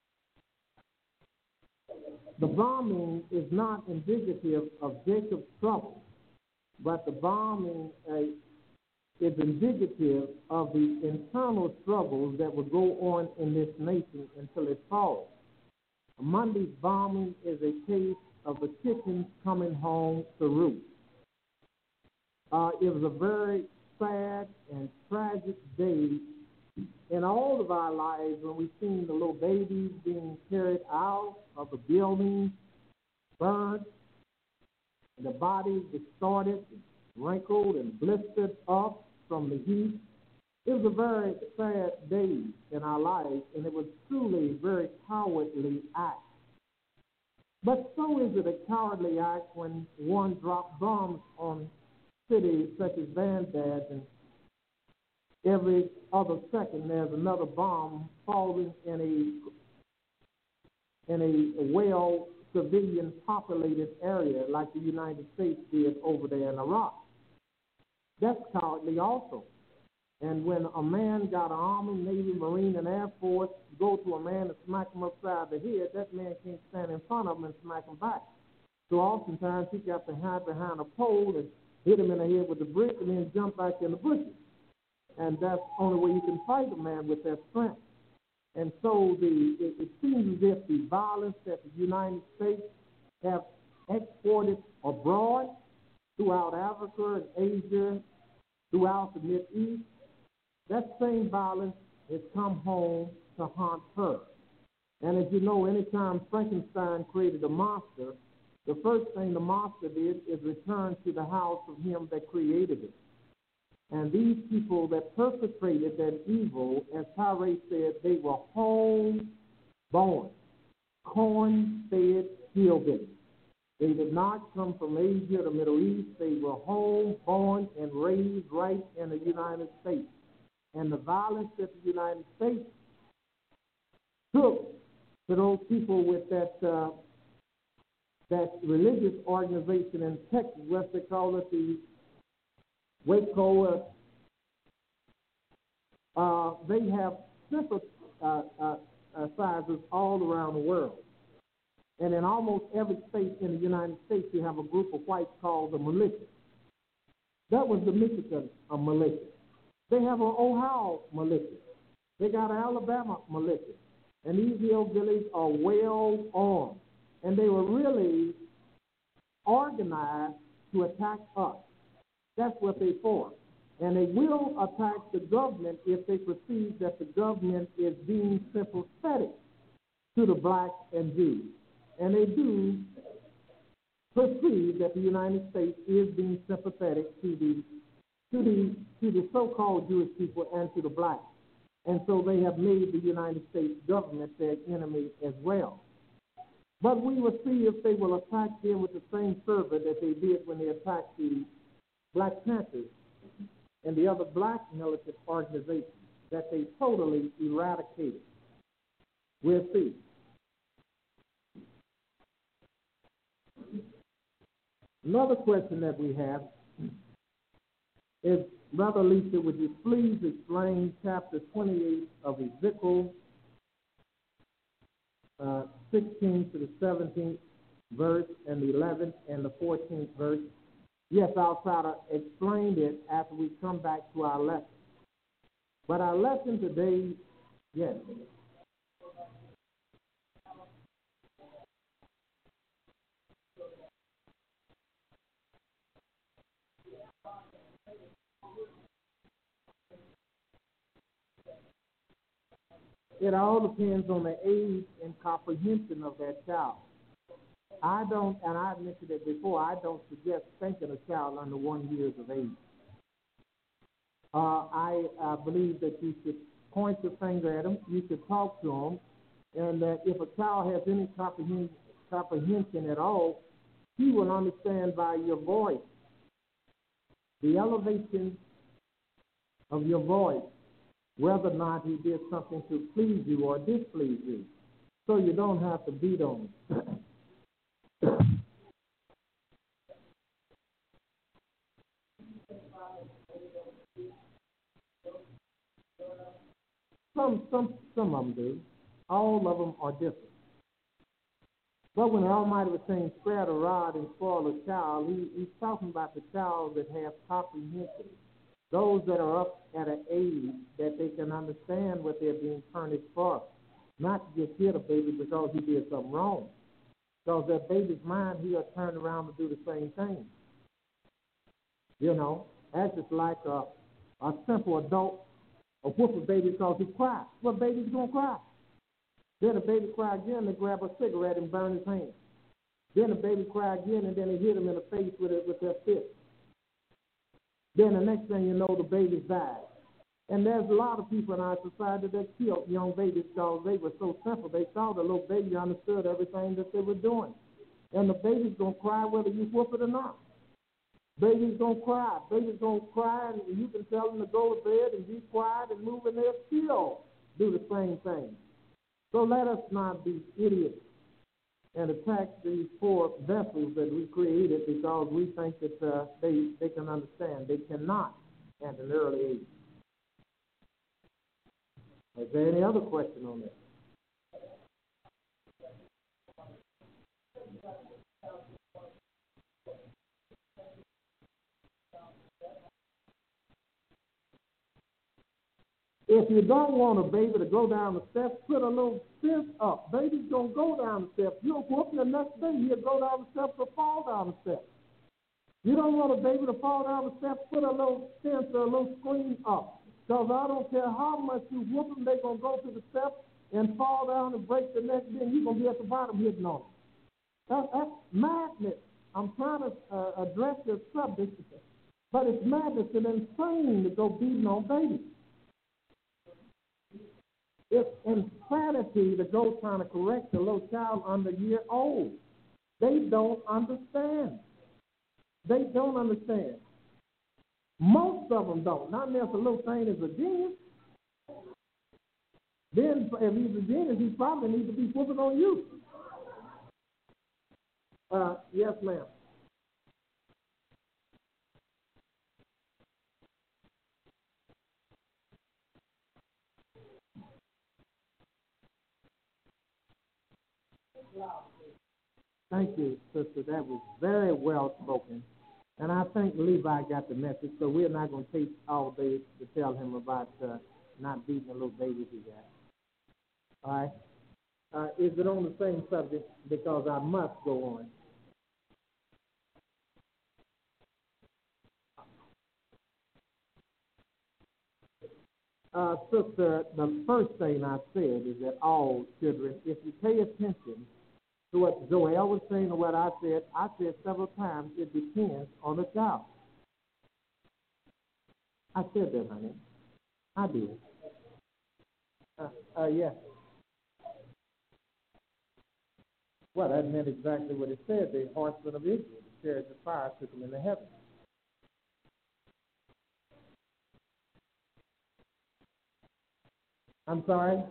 the bombing is not indicative of Jacob's trouble, but the bombing uh, is indicative of the internal struggles that will go on in this nation until it falls. Monday's bombing is a case of the chickens coming home to roost. Uh, it was a very sad and tragic day in all of our lives when we've seen the little babies being carried out of the buildings, burned, and the bodies distorted, and wrinkled, and blistered up from the heat. It was a very sad day in our lives, and it was truly a very cowardly act. But so is it a cowardly act when one drops bombs on cities such as Baghdad, and every other second there's another bomb falling in a in a well civilian populated area like the United States did over there in Iraq. That's cowardly also. And when a man got an Army, Navy, Marine, and Air Force, go to a man and smack him upside the head, that man can't stand in front of him and smack him back. So oftentimes he got to hide behind a pole and hit him in the head with a brick and then jump back in the bushes. And that's the only way you can fight a man with that strength. And so the it, it seems as if the violence that the United States have exported abroad throughout Africa and Asia, throughout the Mideast, that same violence has come home to haunt her. And as you know, anytime Frankenstein created a monster, the first thing the monster did is return to the house of him that created it. And these people that perpetrated that evil, as Tyree said, they were home-born, corn-fed hillbillies. They did not come from Asia or the Middle East. They were home-born and raised right in the United States. And the violence that the United States took to those people with that uh, that religious organization in Texas, what they call it, the Waco, uh, uh, they have sympathizers uh, uh, uh, all around the world. And in almost every state in the United States, you have a group of whites called the militia. That was the Michigan uh, militia. They have an Ohio militia. They got an Alabama militia. And these hillbillies are well armed. And they were really organized to attack us. That's what they for. And they will attack the government if they perceive that the government is being sympathetic to the blacks and Jews. And they do perceive that the United States is being sympathetic to the to the to the so-called Jewish people and to the blacks. And so they have made the United States government their enemy as well. But we will see if they will attack them with the same fervor that they did when they attacked the Black Panthers and the other black militant organizations that they totally eradicated. We'll see. Another question that we have is, Brother Lisa, would you please explain chapter twenty-eight of Ezekiel, uh, sixteenth to the seventeenth verse, and the eleventh and the fourteenth verse? Yes, I'll try to explain it after we come back to our lesson. But our lesson today, yes. It all depends on the age and comprehension of that child. I don't, and I mentioned it before, I don't suggest spanking a child under one years of age. Uh, I uh, believe that you should point your finger at them, you should talk to them, and that if a child has any comprehend, comprehension at all, he will understand by your voice, the elevation of your voice, whether or not he did something to please you or displease you. So you don't have to beat on him. Some, some, some of them do. All of them are different. But when the Almighty was saying, spare the rod and spoil the child, he, he's talking about the child that has comprehension. Those that are up at an age that they can understand what they're being punished for. Not to just hit a baby because he did something wrong. Because that baby's mind, he'll turn around and do the same thing. You know, that's just like a, a simple adult, a whoop a baby because he cries. Well, baby's going to cry. Then the baby cry again, they grab a cigarette and burn his hand. Then the baby cry again, and then they hit him in the face with it with their fist. Then the next thing you know, the baby's died. And there's a lot of people in our society that killed young babies because they were so simple. They thought the little baby understood everything that they were doing. And the baby's going to cry whether you whoop it or not. Baby's going to cry. Baby's going to cry, and you can tell them to go to bed and be quiet and move, and they'll still do the same thing. So let us not be idiots and attack these poor vessels that we created because we think that uh, they, they can understand. They cannot at an early age. Is there any other question on this? If you don't want a baby to go down the steps, put a little fence up. Baby's going to go down the steps. You'll whoop the next day, he'll go down the steps or fall down the steps. You don't want a baby to fall down the steps, put a little fence or a little screen up. Because I don't care how much you whoop them, they're going to go to the steps and fall down and break the neck, then you're going to be at the bottom hitting on them. That, that's madness. I'm trying to uh, address this subject, but it's madness and insane to go beating on babies. It's insanity to go trying to correct a little child under a year old. They don't understand. They don't understand. Most of them don't. Not unless a little thing is a genius. Then, if he's a genius, he probably needs to be whooping on you. Uh, yes, ma'am. Thank you, sister. That was very well spoken. And I think Levi got the message, so we're not going to take all day to tell him about uh, not beating the little baby he got. All right? Uh, is it on the same subject? Because I must go on. Uh, sister, the first thing I said is that all children, if you pay attention to what Joel was saying and what I said, I said several times, it depends on the child. I said that, honey. I did. Uh, uh, yes. Well, that meant exactly what it said. The horsemen of Israel, the chariots of fire, took them into heaven. I'm sorry?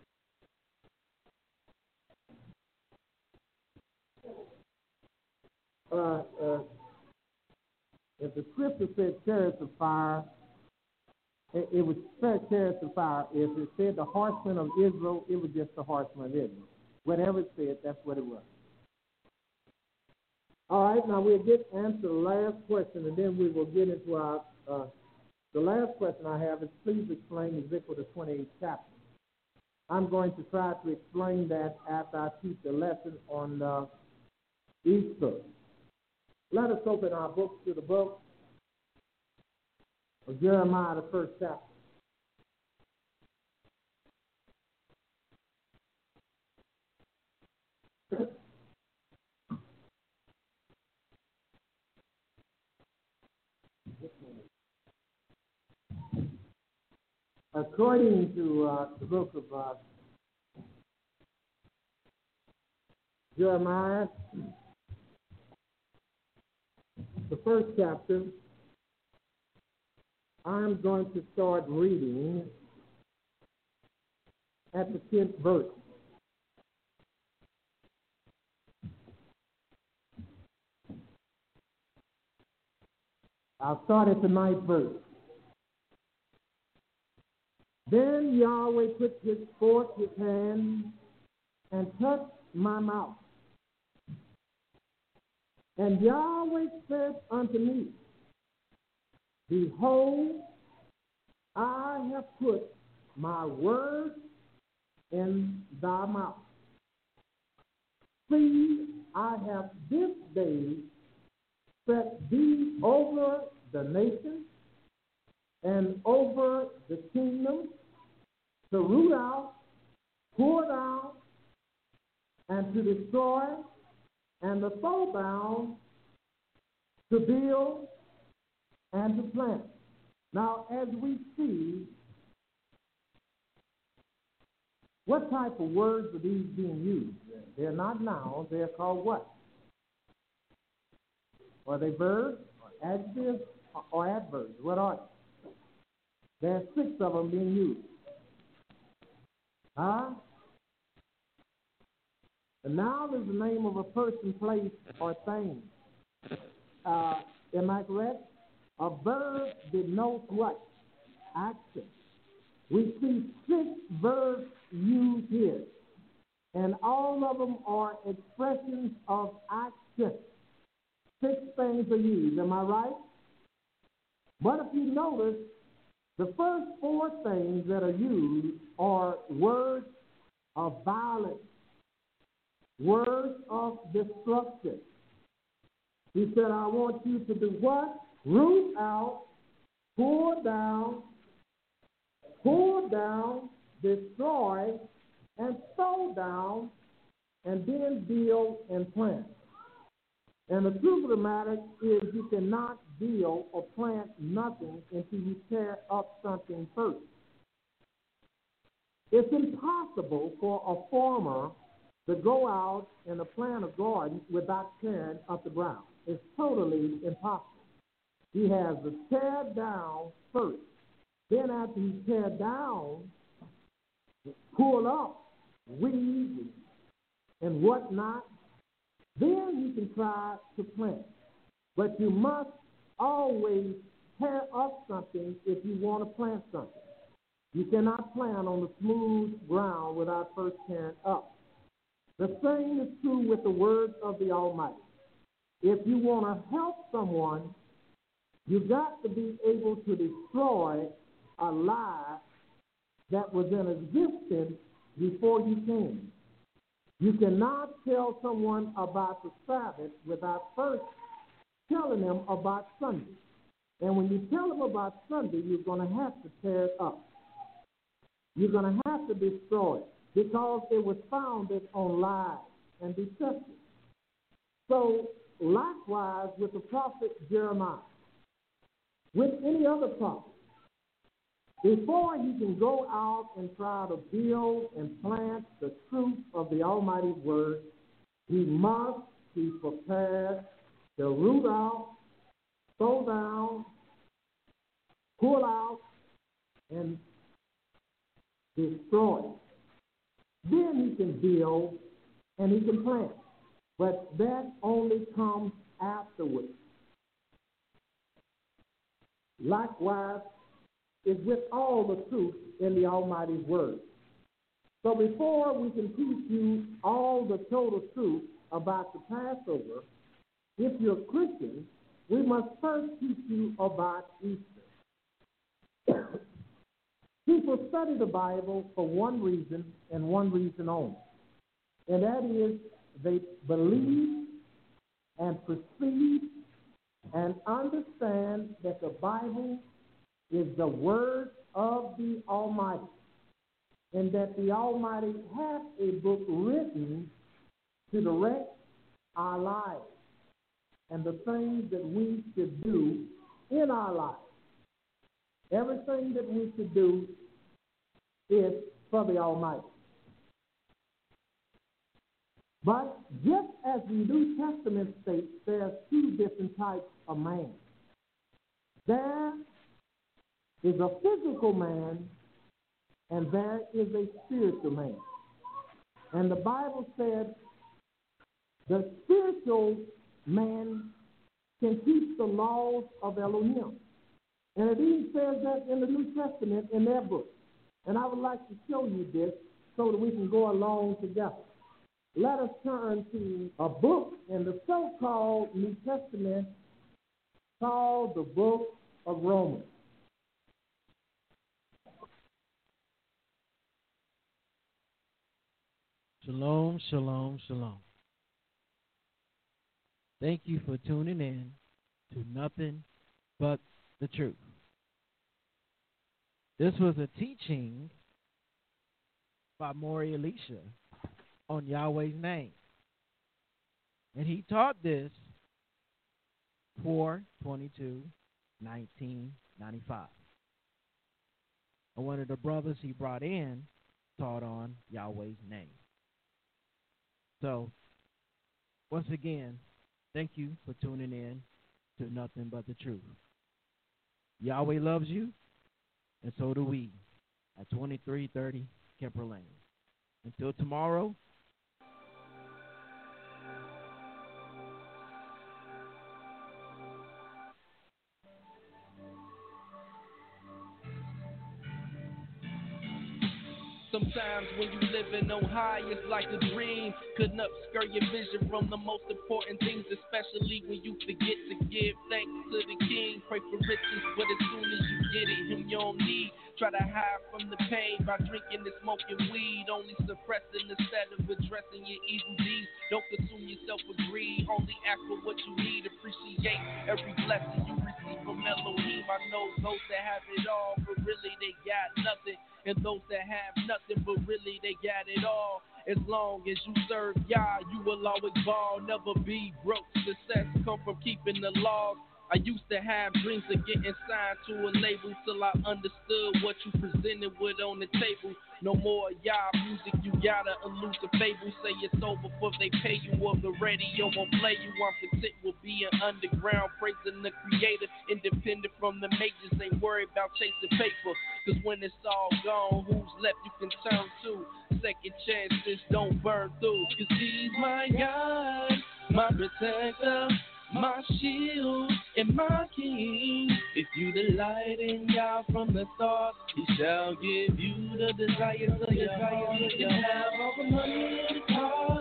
Uh, uh, if the scripture said chariots of fire, it, it would say chariots of fire. If it said the horsemen of Israel, it was just the horsemen of Israel. Whatever it said, that's what it was. All right, now we'll get answer the last question, and then we will get into our, uh, the last question I have is, please explain Ezekiel the twenty-eighth chapter. I'm going to try to explain that after I teach the lesson on uh, Easter. Let us open our books to the book of Jeremiah, the first chapter. According to uh, the book of uh, Jeremiah, the first chapter, I'm going to start reading at the tenth verse. I'll start at the ninth verse. Then Yahweh put his forth his hand and touched my mouth. And Yahweh said unto me, behold, I have put my word in thy mouth. See, I have this day set thee over the nations and over the kingdom, to root out, pour out, and to destroy, and the soul bound, to build and to plant. Now, as we see, what type of words are these being used? They're not nouns, they're called what? Are they verbs, or adjectives, or adverbs? What are they? There are six of them being used. Huh? A noun is the name of a person, place, or thing. Uh, am I correct? A verb denotes what? Action. we see six verbs used here, and all of them are expressions of action. Six things are used, am I right? But if you notice, the first four things that are used are words of violence, words of destruction. He said, I want you to do what? Root out, pull down, pull down, destroy, and sow down, and then build and plant. And the truth of the matter is you cannot build or plant nothing until you tear up something first. It's impossible for a farmer to go out and to plant a garden without tearing up the ground. It's totally impossible. He has to tear down first. Then after he tear down, pull up weeds and whatnot, then you can try to plant. But you must always tear up something if you want to plant something. You cannot plant on the smooth ground without first tearing up. The same is true with the words of the Almighty. If you want to help someone, you got to be able to destroy a lie that was in existence before you came. You cannot tell someone about the Sabbath without first telling them about Sunday. And when you tell them about Sunday, you're going to have to tear it up. You're going to have to destroy it because it was founded on lies and deception. So, likewise with the prophet Jeremiah, with any other prophet, before you can go out and try to build and plant the truth of the Almighty's word, he must be prepared to root out, sow down, pull out, and destroy. Then he can build and he can plant. But that only comes afterwards. Likewise, is with all the truth in the Almighty's word. So before we can teach you all the total truth about the Passover, if you're a Christian, we must first teach you about Easter. People study the Bible for one reason and one reason only, and that is they believe and perceive and understand that the Bible is the word of the Almighty, and that the Almighty has a book written to direct our lives and the things that we should do in our lives. Everything that we should do is for the Almighty. But just as the New Testament states, there are two different types of man. There is a physical man, and there is a spiritual man. And the Bible said the spiritual man can keep the laws of Elohim. And it even says that in the New Testament in their book. And I would like to show you this so that we can go along together. Let us turn to a book in the so-called New Testament called the Book of Romans. Shalom, shalom, shalom. Thank you for tuning in to Nothing But the Truth. This was a teaching by Maury Elisha on Yahweh's name. And he taught this four twenty-two nineteen ninety-five. And one of the brothers he brought in taught on Yahweh's name. So, once again, thank you for tuning in to Nothing But the Truth. Yahweh loves you, and so do we, at twenty-three thirty Kemper Lane. Until tomorrow, Sometimes when you living on high, it's like a dream. Couldn't obscure your vision from the most important things, especially when you forget to give thanks to the King. Pray for riches, but as soon as you get it, him you don't need. Try to hide from the pain by drinking and smoking weed, only suppressing instead of addressing your evil deeds. Don't consume yourself with greed, only ask for what you need. Appreciate every blessing you receive from Elohim. I know those that have it all, but really they got nothing. And those that have nothing, but really they got it all. As long as you serve Yah, you will always ball, never be broke. Success come from keeping the laws. I used to have dreams of getting signed to a label till I understood what you presented with on the table. No more Yah music, you gotta elude the fable. Say it's over before they pay you, or the radio won't play you. I'm content with being underground, praising the creator, independent from the majors. Ain't worried about chasing paper, cause when it's all gone, who's left you can turn to? Second chances don't burn through, cause he's my God, my protector, my shield and my king. If you delight in God from the start, he shall give you the desires of your heart. You can have all the money in the car,